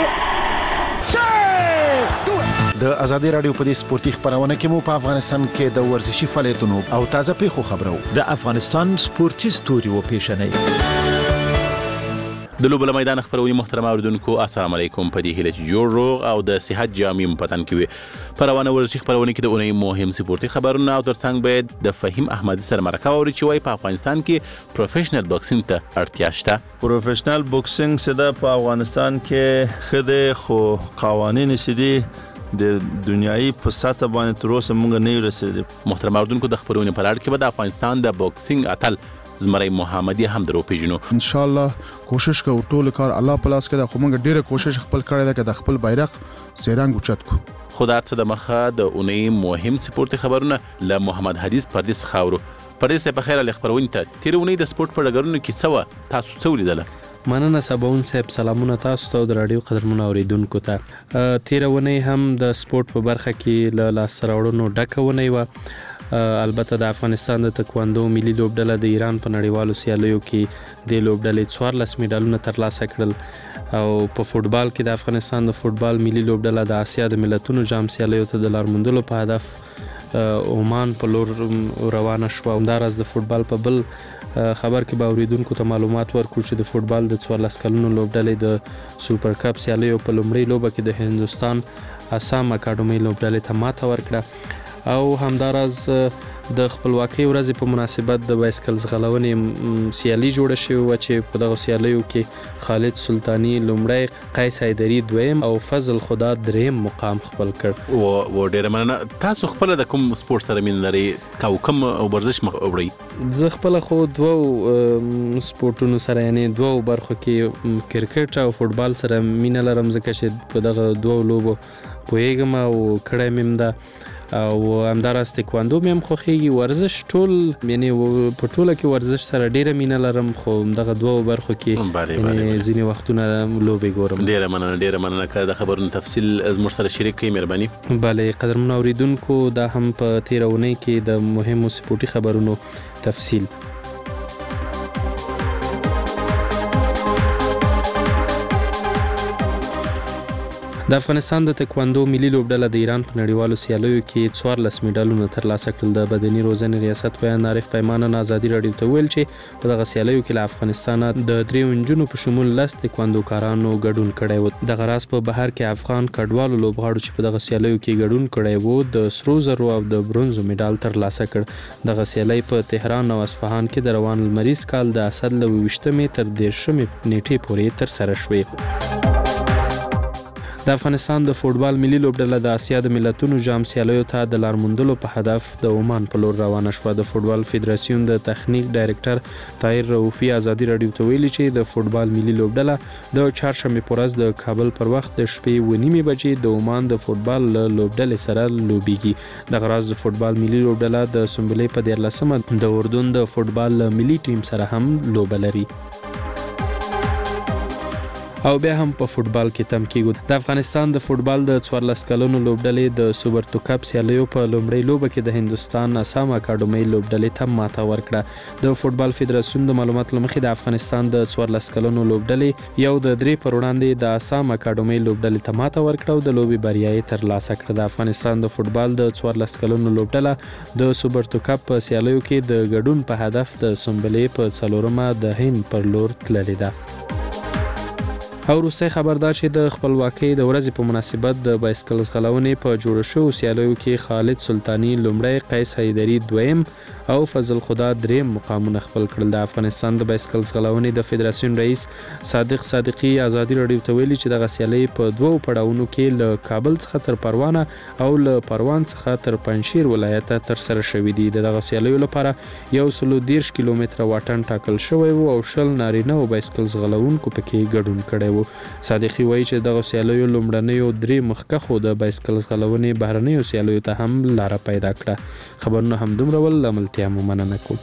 د ازادي رادیو په دې سپورتي خبرونه کې مو په افغانستان کې د ورزشي فعالیتونو او تازه پیښو خبرو د افغانستان سپورتي ستوري و پیښنې د لوبو میدان خبرونه محترم اوریدونکو السلام علیکم په دې هله چې جوړ روغ او د صحت جامع پتن کې پروانه ورزشي خبرونه کې د اونۍ مهم سپورتي خبرونه او ترڅنګ باید د فهیم احمدي سره مرکه اوري چې وای په افغانستان کې پروفیشنل باکسینګ ته اړتیا شته پروفیشنل باکسینګ سده په افغانستان کې خده خو قوانین سدي د دنیاي په ساته باندې تر اوسه موږ نه رسیدل محترم اوریدونکو د خبرونه په اړه کې به د افغانستان د باکسینګ اتل زمری محمدي هم درو پیژنو ان شاء الله کوشش کوو ټول کار الله پلاس کړه خو موږ ډیره کوشش خپل کړی دا د خپل بیرغ سیرنګ اوچت کو خدای ته د مخه د اونۍ مهم سپورتي خبرونه ل محمد حدیث پردیس خاورو پردیس په خیر له خبرونه ته تیرونی د سپورت په ډګرونو کې څه تاسو څه ولیدل مننه سباون صاحب سلامونه تاسو ته د رادیو قدرمنو اوریدونکو ته تیرونی هم د سپورت په برخه کې ل لاس راوړنو ډکونه و البته د افغانستان د تکواندو ملي لوبډله د ایران په نړیوالو سیالیو کې د لوبډلې څوارلس میډالونه ترلاسه کړل او په فوتبال کې د افغانستان د فوتبال ملي لوبډله د آسیا د ملتونو جام سیالیو ته د لار موندلو په هدف عمان په لور روانه شو همدارس د فوتبال په بل خبر کې به اوریدونکو ته معلومات ورکړو چې د فوتبال د څوارلس کلونو لوبډلې د سوپر کپ سیالیو په لومړۍ لوبه کې د هندستان اسام اکاډمي لوبډلې ته ماته ورکړه او همداراز د خپلواکۍ ورځې په مناسبت د بایسکل ځغلونې سیالي جوړه شوې وه چې په دغه سیالیو کې خالد سلطاني لومړی، قیس حیدري دویم او فضل خدا دریم مقام خپل کړ. و ډېره مننه. تاسو خپله د کوم سپورټ سره مینه لرئ او کوم ورزش مخ وړئ؟ زه خپله خو دوو سپورټونو سره یعنې دوو برخو کې کرکټ او فوټبال سره مینه لرم ځکه چې په دغه دوو لوبو پوهېږم او کړی مې هم ده او همداراز تکواندو مې هم خوښېږي. ورزش ټول یعنې په ټوله کې ورزش سره ډېره مینه لرم خو دغه دوو برخو کې ځینې وختونه لوبې ګورم. ډېره مننه ډېره مننه که د خبرونو تفصیل زموږ سره شریک کړئ مهرباني. بلې قدرمنو اورېدونکو دا هم په تېره اونۍ کې د مهمو سپورټي خبرونو تفصیل. د افغانستان د تکواندو ملي لوبډله د ایران په نړیوالو سیالیو کې څوارلس میډالونه ترلاسه کړل. د بدني روزنې ریاست ویان عارف پیمانه ازادي راډیو ته ویل چې په دغه سیالیو کې له افغانستانه د دریو نجونو په شمول لس تکواندوکارانو ګډون کړی و. دغه راز په بهر کې افغان کډوالو لوبغاړو چې په دغه سیالیو کې ګډون کړی و د سرو زرو او د برونزو میډال ترلاسه کړ. دغه سیالۍ په تهران او اصفهان کې د روان لمریز کال د اسد له اوویشتمې تر دېرشمې نیټې پورې ترسره شوې. د افغانستان د فوټبال ملي لوبډله د اسیا د ملتونو جام سیالیو ته د لار موندلو په هدف د عمان په لور روانه شوه. د فوټبال فدراسیون د تخنیک ډایرکټر طاهر رؤفي ازادي راډیو ته ویلي چې د فوټبال ملي لوبډله د چهارشنبې په ورځ د کابل پر وخت د شپې اوه نیمې بجې د عمان د فوټبال له لوبډلې سره لوبیږي. دغه راز د فوټبال ملي لوبډله د سنبلې په دیارلسمه د اردن د فوټبال ملي ټیم سره هم لوبه لري. او بیا هم په فوټبال کې تم کیږو. د افغانستان د فوټبال د څوارلس کلونو لوبډلې د سوبر تو کپ سیالیو په لومړۍ لوبه کې د هندستان اسام اکاډمي لوبډلې ته ماته ورکړه. د فوټبال فدراسیون د معلوماتو له مخې د افغانستان د څوارلس کلونو لوبډلې یو د درې پر وړاندې د اسام اکاډمي لوبډلې ته ماته ورکړه او د لوبې بریا یې ترلاسه کړه. د افغانستان د فوټبال د څوارلس کلونو لوبډله د سوبر تو کپ په سیالیو کې د ګډون په هدف د سنبلې په څلورمه د هند پر لور تللې ده. او وروستی خبر دا چې د خپلواکۍ د ورځې په مناسبت د بایسکل ځغلونې په جوړو شوو سیالیو کې خالد سلطاني لومړی، قیس حیدري دویم او فضل خدا دریم مقامونه خپل کړل. د افغانستان د بایسکل ځغلونې د فدراسیون رئیس صادق صادقي ازادي راډیو ته ویلي چې دغه سیالۍ په دوو پړاوونو کې له کابل څخه تر پروانه او له پروان څخه تر پنجشیر ولایته ترسره شوي دي. د دغه سیالیو لپاره یو سلو دېرش کیلومتره واټن ټاکل شوی و او شل نارینه او بایسکل ځغلونکو پکې ګډون کړی و. صادقي وایي چې دغه سیالیو لومړنیو درې مخکښو د بایسکل ځغلونې بهرنیو سیالیو ته هم لاره پیدا کړه. خبرونه همدومره ول. له ملتیا مو مننه کوم.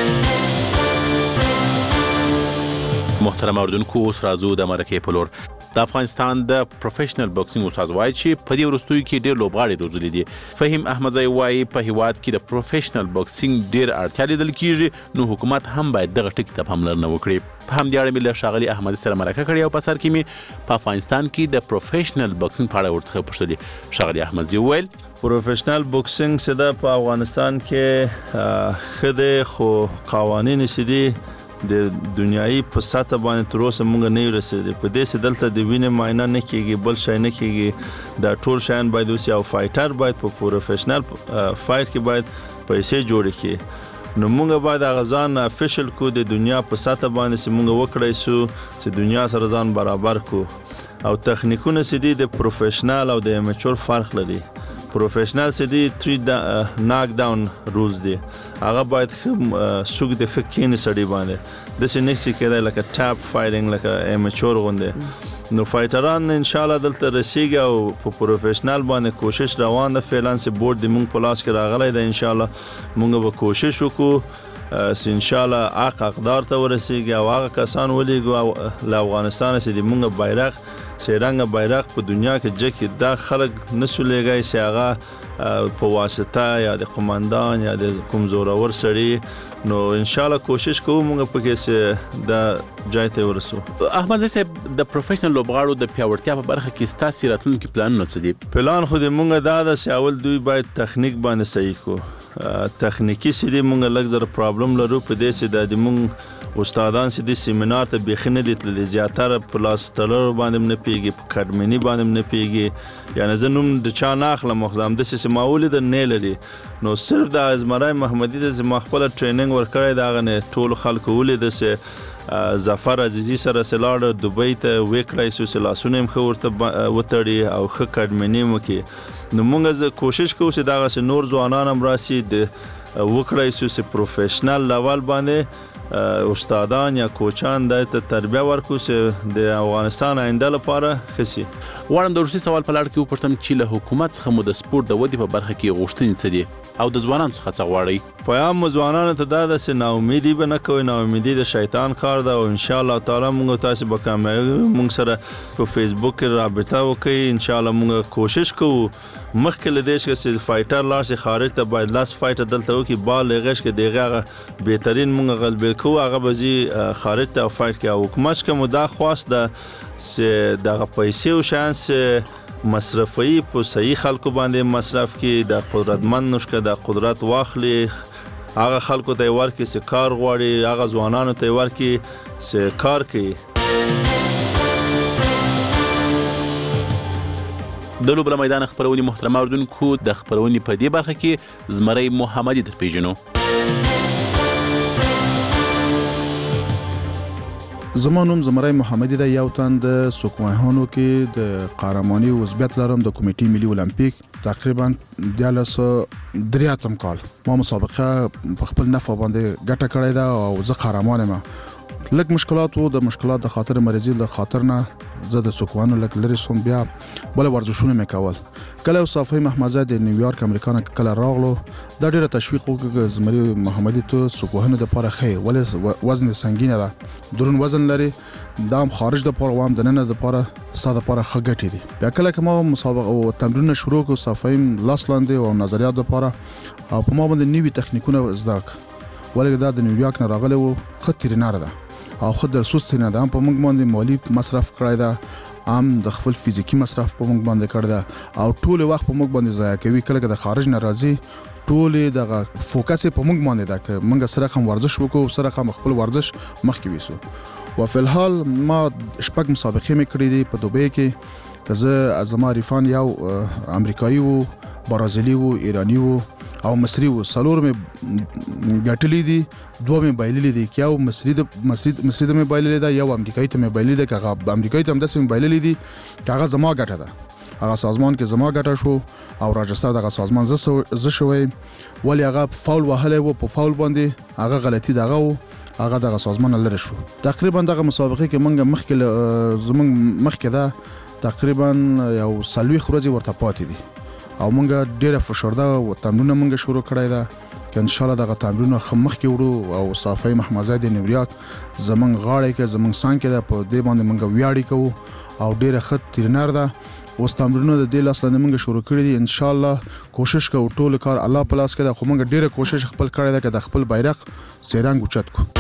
محترم اوریدونکو، اوس راځو د مرکې په لور. د افغانستان د پروفیشنل بوکسینګ استاد وایي چې په دې وروستیو کې ډېر لوبغاړي روزلي دي. فهیم احمدزی وایي په هیواد کې د پروفیشنل بوکسینګ ډېر اړتیا لیدل کیږي، نو حکومت هم باید دغه ټکي ته پاملرنه وکړي. په همدې اړه مې له ښاغلي احمدي سره مرکه کړې او په سر کې مې په افغانستان کې د پروفیشنل بوکسینګ په اړه ورڅخه پوښتلې. ښاغلي احمدزي وویل پروفیشنل بوکسینګ چې ده په افغانستان کې ښه دی، خو قوانین چې دي د دنیایي په سطح باندې تر اوسه موږ نه یو رسېدلي. په دې چې دلته د وینې معاینه نه کېږي، بل شی نه کېږي، دا ټول شیان باید اوس یو فایټر باید په پروفیشنل فایټ کې باید پیسې جوړې کړي. نو موږ باید هغه ځان افیشل کو د دنیا په سطح باندې چې موږ وکړی سو چې دنیا سره ځان برابر کو. او تخنیکونه چې دي د پروفیشنل او د امیچور فرق لري. پروفیشنل چې دي تری ناک ډاون رولز دي، هغه باید څوک د ښه کینې سړي باندې داسې نه شي کېدای لکه ټاپ فایټینګ لکه امیچور غوندې. نو فایټران انشاءالله دلته رسیږي او په پروفیشنل باندې کوشش روان ده. فعلان چې بورډ د موږ په لاس کې راغلی ده، انشاءالله موږ به کوشش وکړو چې انشاءالله حق اقدار ته ورسیږي او هغه کسان ولیږو له افغانستانه چې د موږ بیرغ سیرنګ بیرغ په دنیا کې جګ دا خلک نسو لګای چې هغه په واسطه یا د قومندان یا د کوم زورور سړي. نو انشاءالله کوشش کوو موږ پکې چې دا ځای ته ورسو. احمد صاحب، د پروفیشنل لوبغاړو د پیاوړتیا په برخه کې ستاسو راتلونکي پلانونه څه دي؟ پلان خو د موږ دا ده چې اول دوی باید تخنیک باندې صحیح کو. تخنیکی چې دی موږ لږ زر پرابلم لرو په دې چې د موږ استادان چې د سیمینار ته بیخي نه دي تللي، زیاتره په لاس تړلو باندې نه پیږي، په کډمني باندې نه پیږي. یعنې زه نوم د چا نه اخلم، خو همداسې چې ما ولیده نه لري. نو صرف د زمری محمدي ته چې ما خپله ټریننګ ورکړی د هغه نه ټولو خلکو ولیده چې ظفر عزیزي سره چې لاړه دوبۍ ته ویې کړی سو چې لاسونه یې هم ښه ورته وتړي او ښه کډمني هم وکړي. نو موږ کوشش کوو چې دغسې نور ځوانان هم راسي د وکړی سو چې پروفیشنل لیول باندې استادان یا کوچان د تربیه ورکو چې د افغانستان آینده لپاره ښه سي. غواړم د وروستي سوال په لړ کې وپوښتم چې له حکومت څخه مو د سپورټ د ودې په برخه کې غوښتنې څه دي او د ځوانانو څخه څه غواړئ؟ پیام مو ځوانانو ته دا ده چې ناامیدي به نه کوئ، ناامیدي د شیطان کار ده او انشاءالله تعالی موږ تاسې به کامیابي موږ سره په فیسبوک کې رابطه وکړئ. انشاءالله موږ کوشش کوو مخکې له دې چې فایټر لاړ شي خارج ته، باید لاس فایټر دلته وکړي، بال یې غش کړي، د هغې هغه بهترین موږ غلبې کوو، هغه به ځي خارج ته او فایټ کوي. او حکومت که مو دا خواست ده چې دغه پیسې او شیان چې مصرفوي په صحیح خلکو باندې مصرف کړي، د قدرتمند نوشکه د قدرت واخلي، هغه خلکو ته یې ورکړي چې کار غواړي، هغه ځوانانو ته یې ورکړي چې کار کوي. د لوبله میدان خپرونې محترم اوریدونکو، د خپرونې په دې برخه کې زمری محمدي در پیژنو. زما نوم زمری محمدي ده، یو تن د سوکوهانو کې د قهرماني عضویت لرم د کمیټې ملي المپیک. تقریبا دیارلس درې اتم کال ما مسابقه په خپل نفع باندې ګټه کړې ده او زه قهرمان یم. لږ مشکلات وو، د مشکلات د خاطر مریضي د خاطر نه زه د سوکوانو لږ لرې سوم، بیا بل ورزشونه مې کول. کله صافی محمدزی د نیویارک امریکا نه کله راغلو، دا ډیره تشویق وکړ زمری محمدي ته سوکوهانو د لپاره ښه ولې وزن سنگینه ده، درون وزن لري، دا هم خارج د لپاره وام د ننه د لپاره ستا د لپاره ښه ګټې دي. بیا کله که ما مسابقه او تمرینونه شروع کړو صافی لاس لاندې او نظریات لپاره او په ما باندې نوي تخنیکونه زده کړ، ولې دا د نیویارک نه راغلی و، ښه ترینر ده او خود در سوست نه ده، هم په موږ باندې مالی مصرف کړی ده، هم د خپل فزیکی مصرف په موږ باندې کړی ده او ټول وخت په موږ باندې ضایع کوي. کله که د خارج نه راځي ټول دغه فوکس په موږ باندې ده که موږ سره هم ورزش وکړو، سره هم خپل ورزش مخکې ویسو. و فی الحال ما شپږ مسابقې مې کړې دي په دوبۍ کې، که زه زما ریفان یو امریکایي وو، برازیلي وو، ایرانی وو او مصری وو، څلور مې ګټلې دي، دوه مې بایللې دي، که یو مصری د مصری مصری ته مې بایللې ده، یو امریکایي ته مې بایللې ده، که هغه امریکایي ته همداسې مې بایللې دي که هغه زما ګټه ده، هغه سازمان کې زما ګټه شو او راجستر دغه سازمان زه شوی، ولې هغه فاول وهلی و، په فاول باندې هغه غلطي دغه و، هغه دغه سازمان لرې شو. تقریبا دغه مسابقې کې موږ مخکې زموږ مخکې ده تقریبا یو څلوېښت ورځې ورته پاتې دي او موږ ډیره فشرده او تمرینونه موږ شروع کړی ده که انشاءالله دغه تمرینونه ښه مخکې وړو او صافی محمدزی د نیویارک زموږ غاړې کې زموږ څنګ کې ده، په دې باندې موږ ویاړې کوو او ډیره ښه ترینر ده. اوس تمرینونه د دې لاس لاندې موږ شروع کړي دي، انشاءالله کوشش کوو ټول کار الله په لاس کې ده، خو موږ ډیره کوشش خپل کړی ده که د خپل بیرغ سیرنګ اوچت کړو.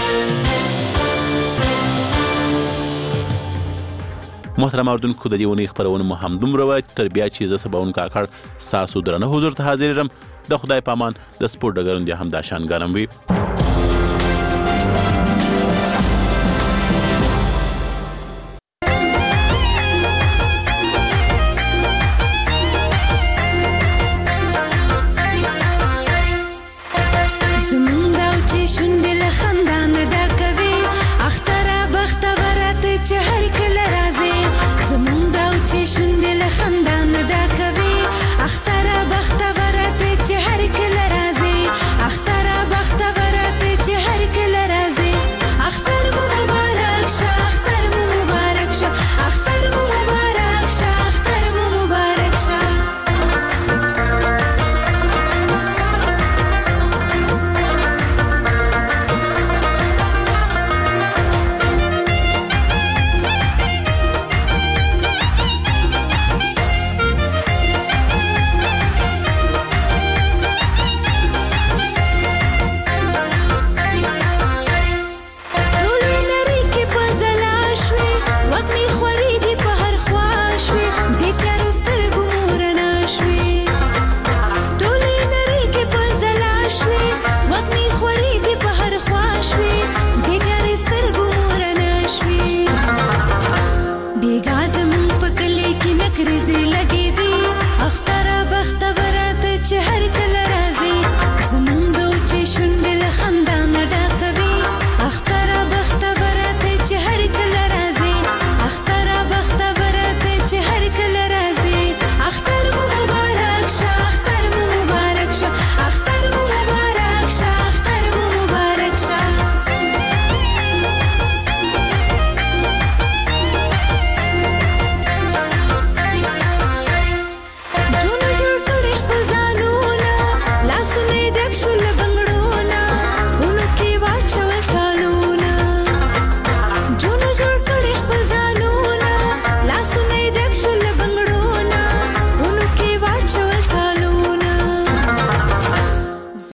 محترم اوریدونکو، د دې اونۍ خپرونه مو همدومره وه، تر بیا چې زه سباوون کاکړ ستاسو درانه حضور ته حاضر یم. د خدای په امان، د سپورټ ډګرونه دې همدا شان ګرم وي.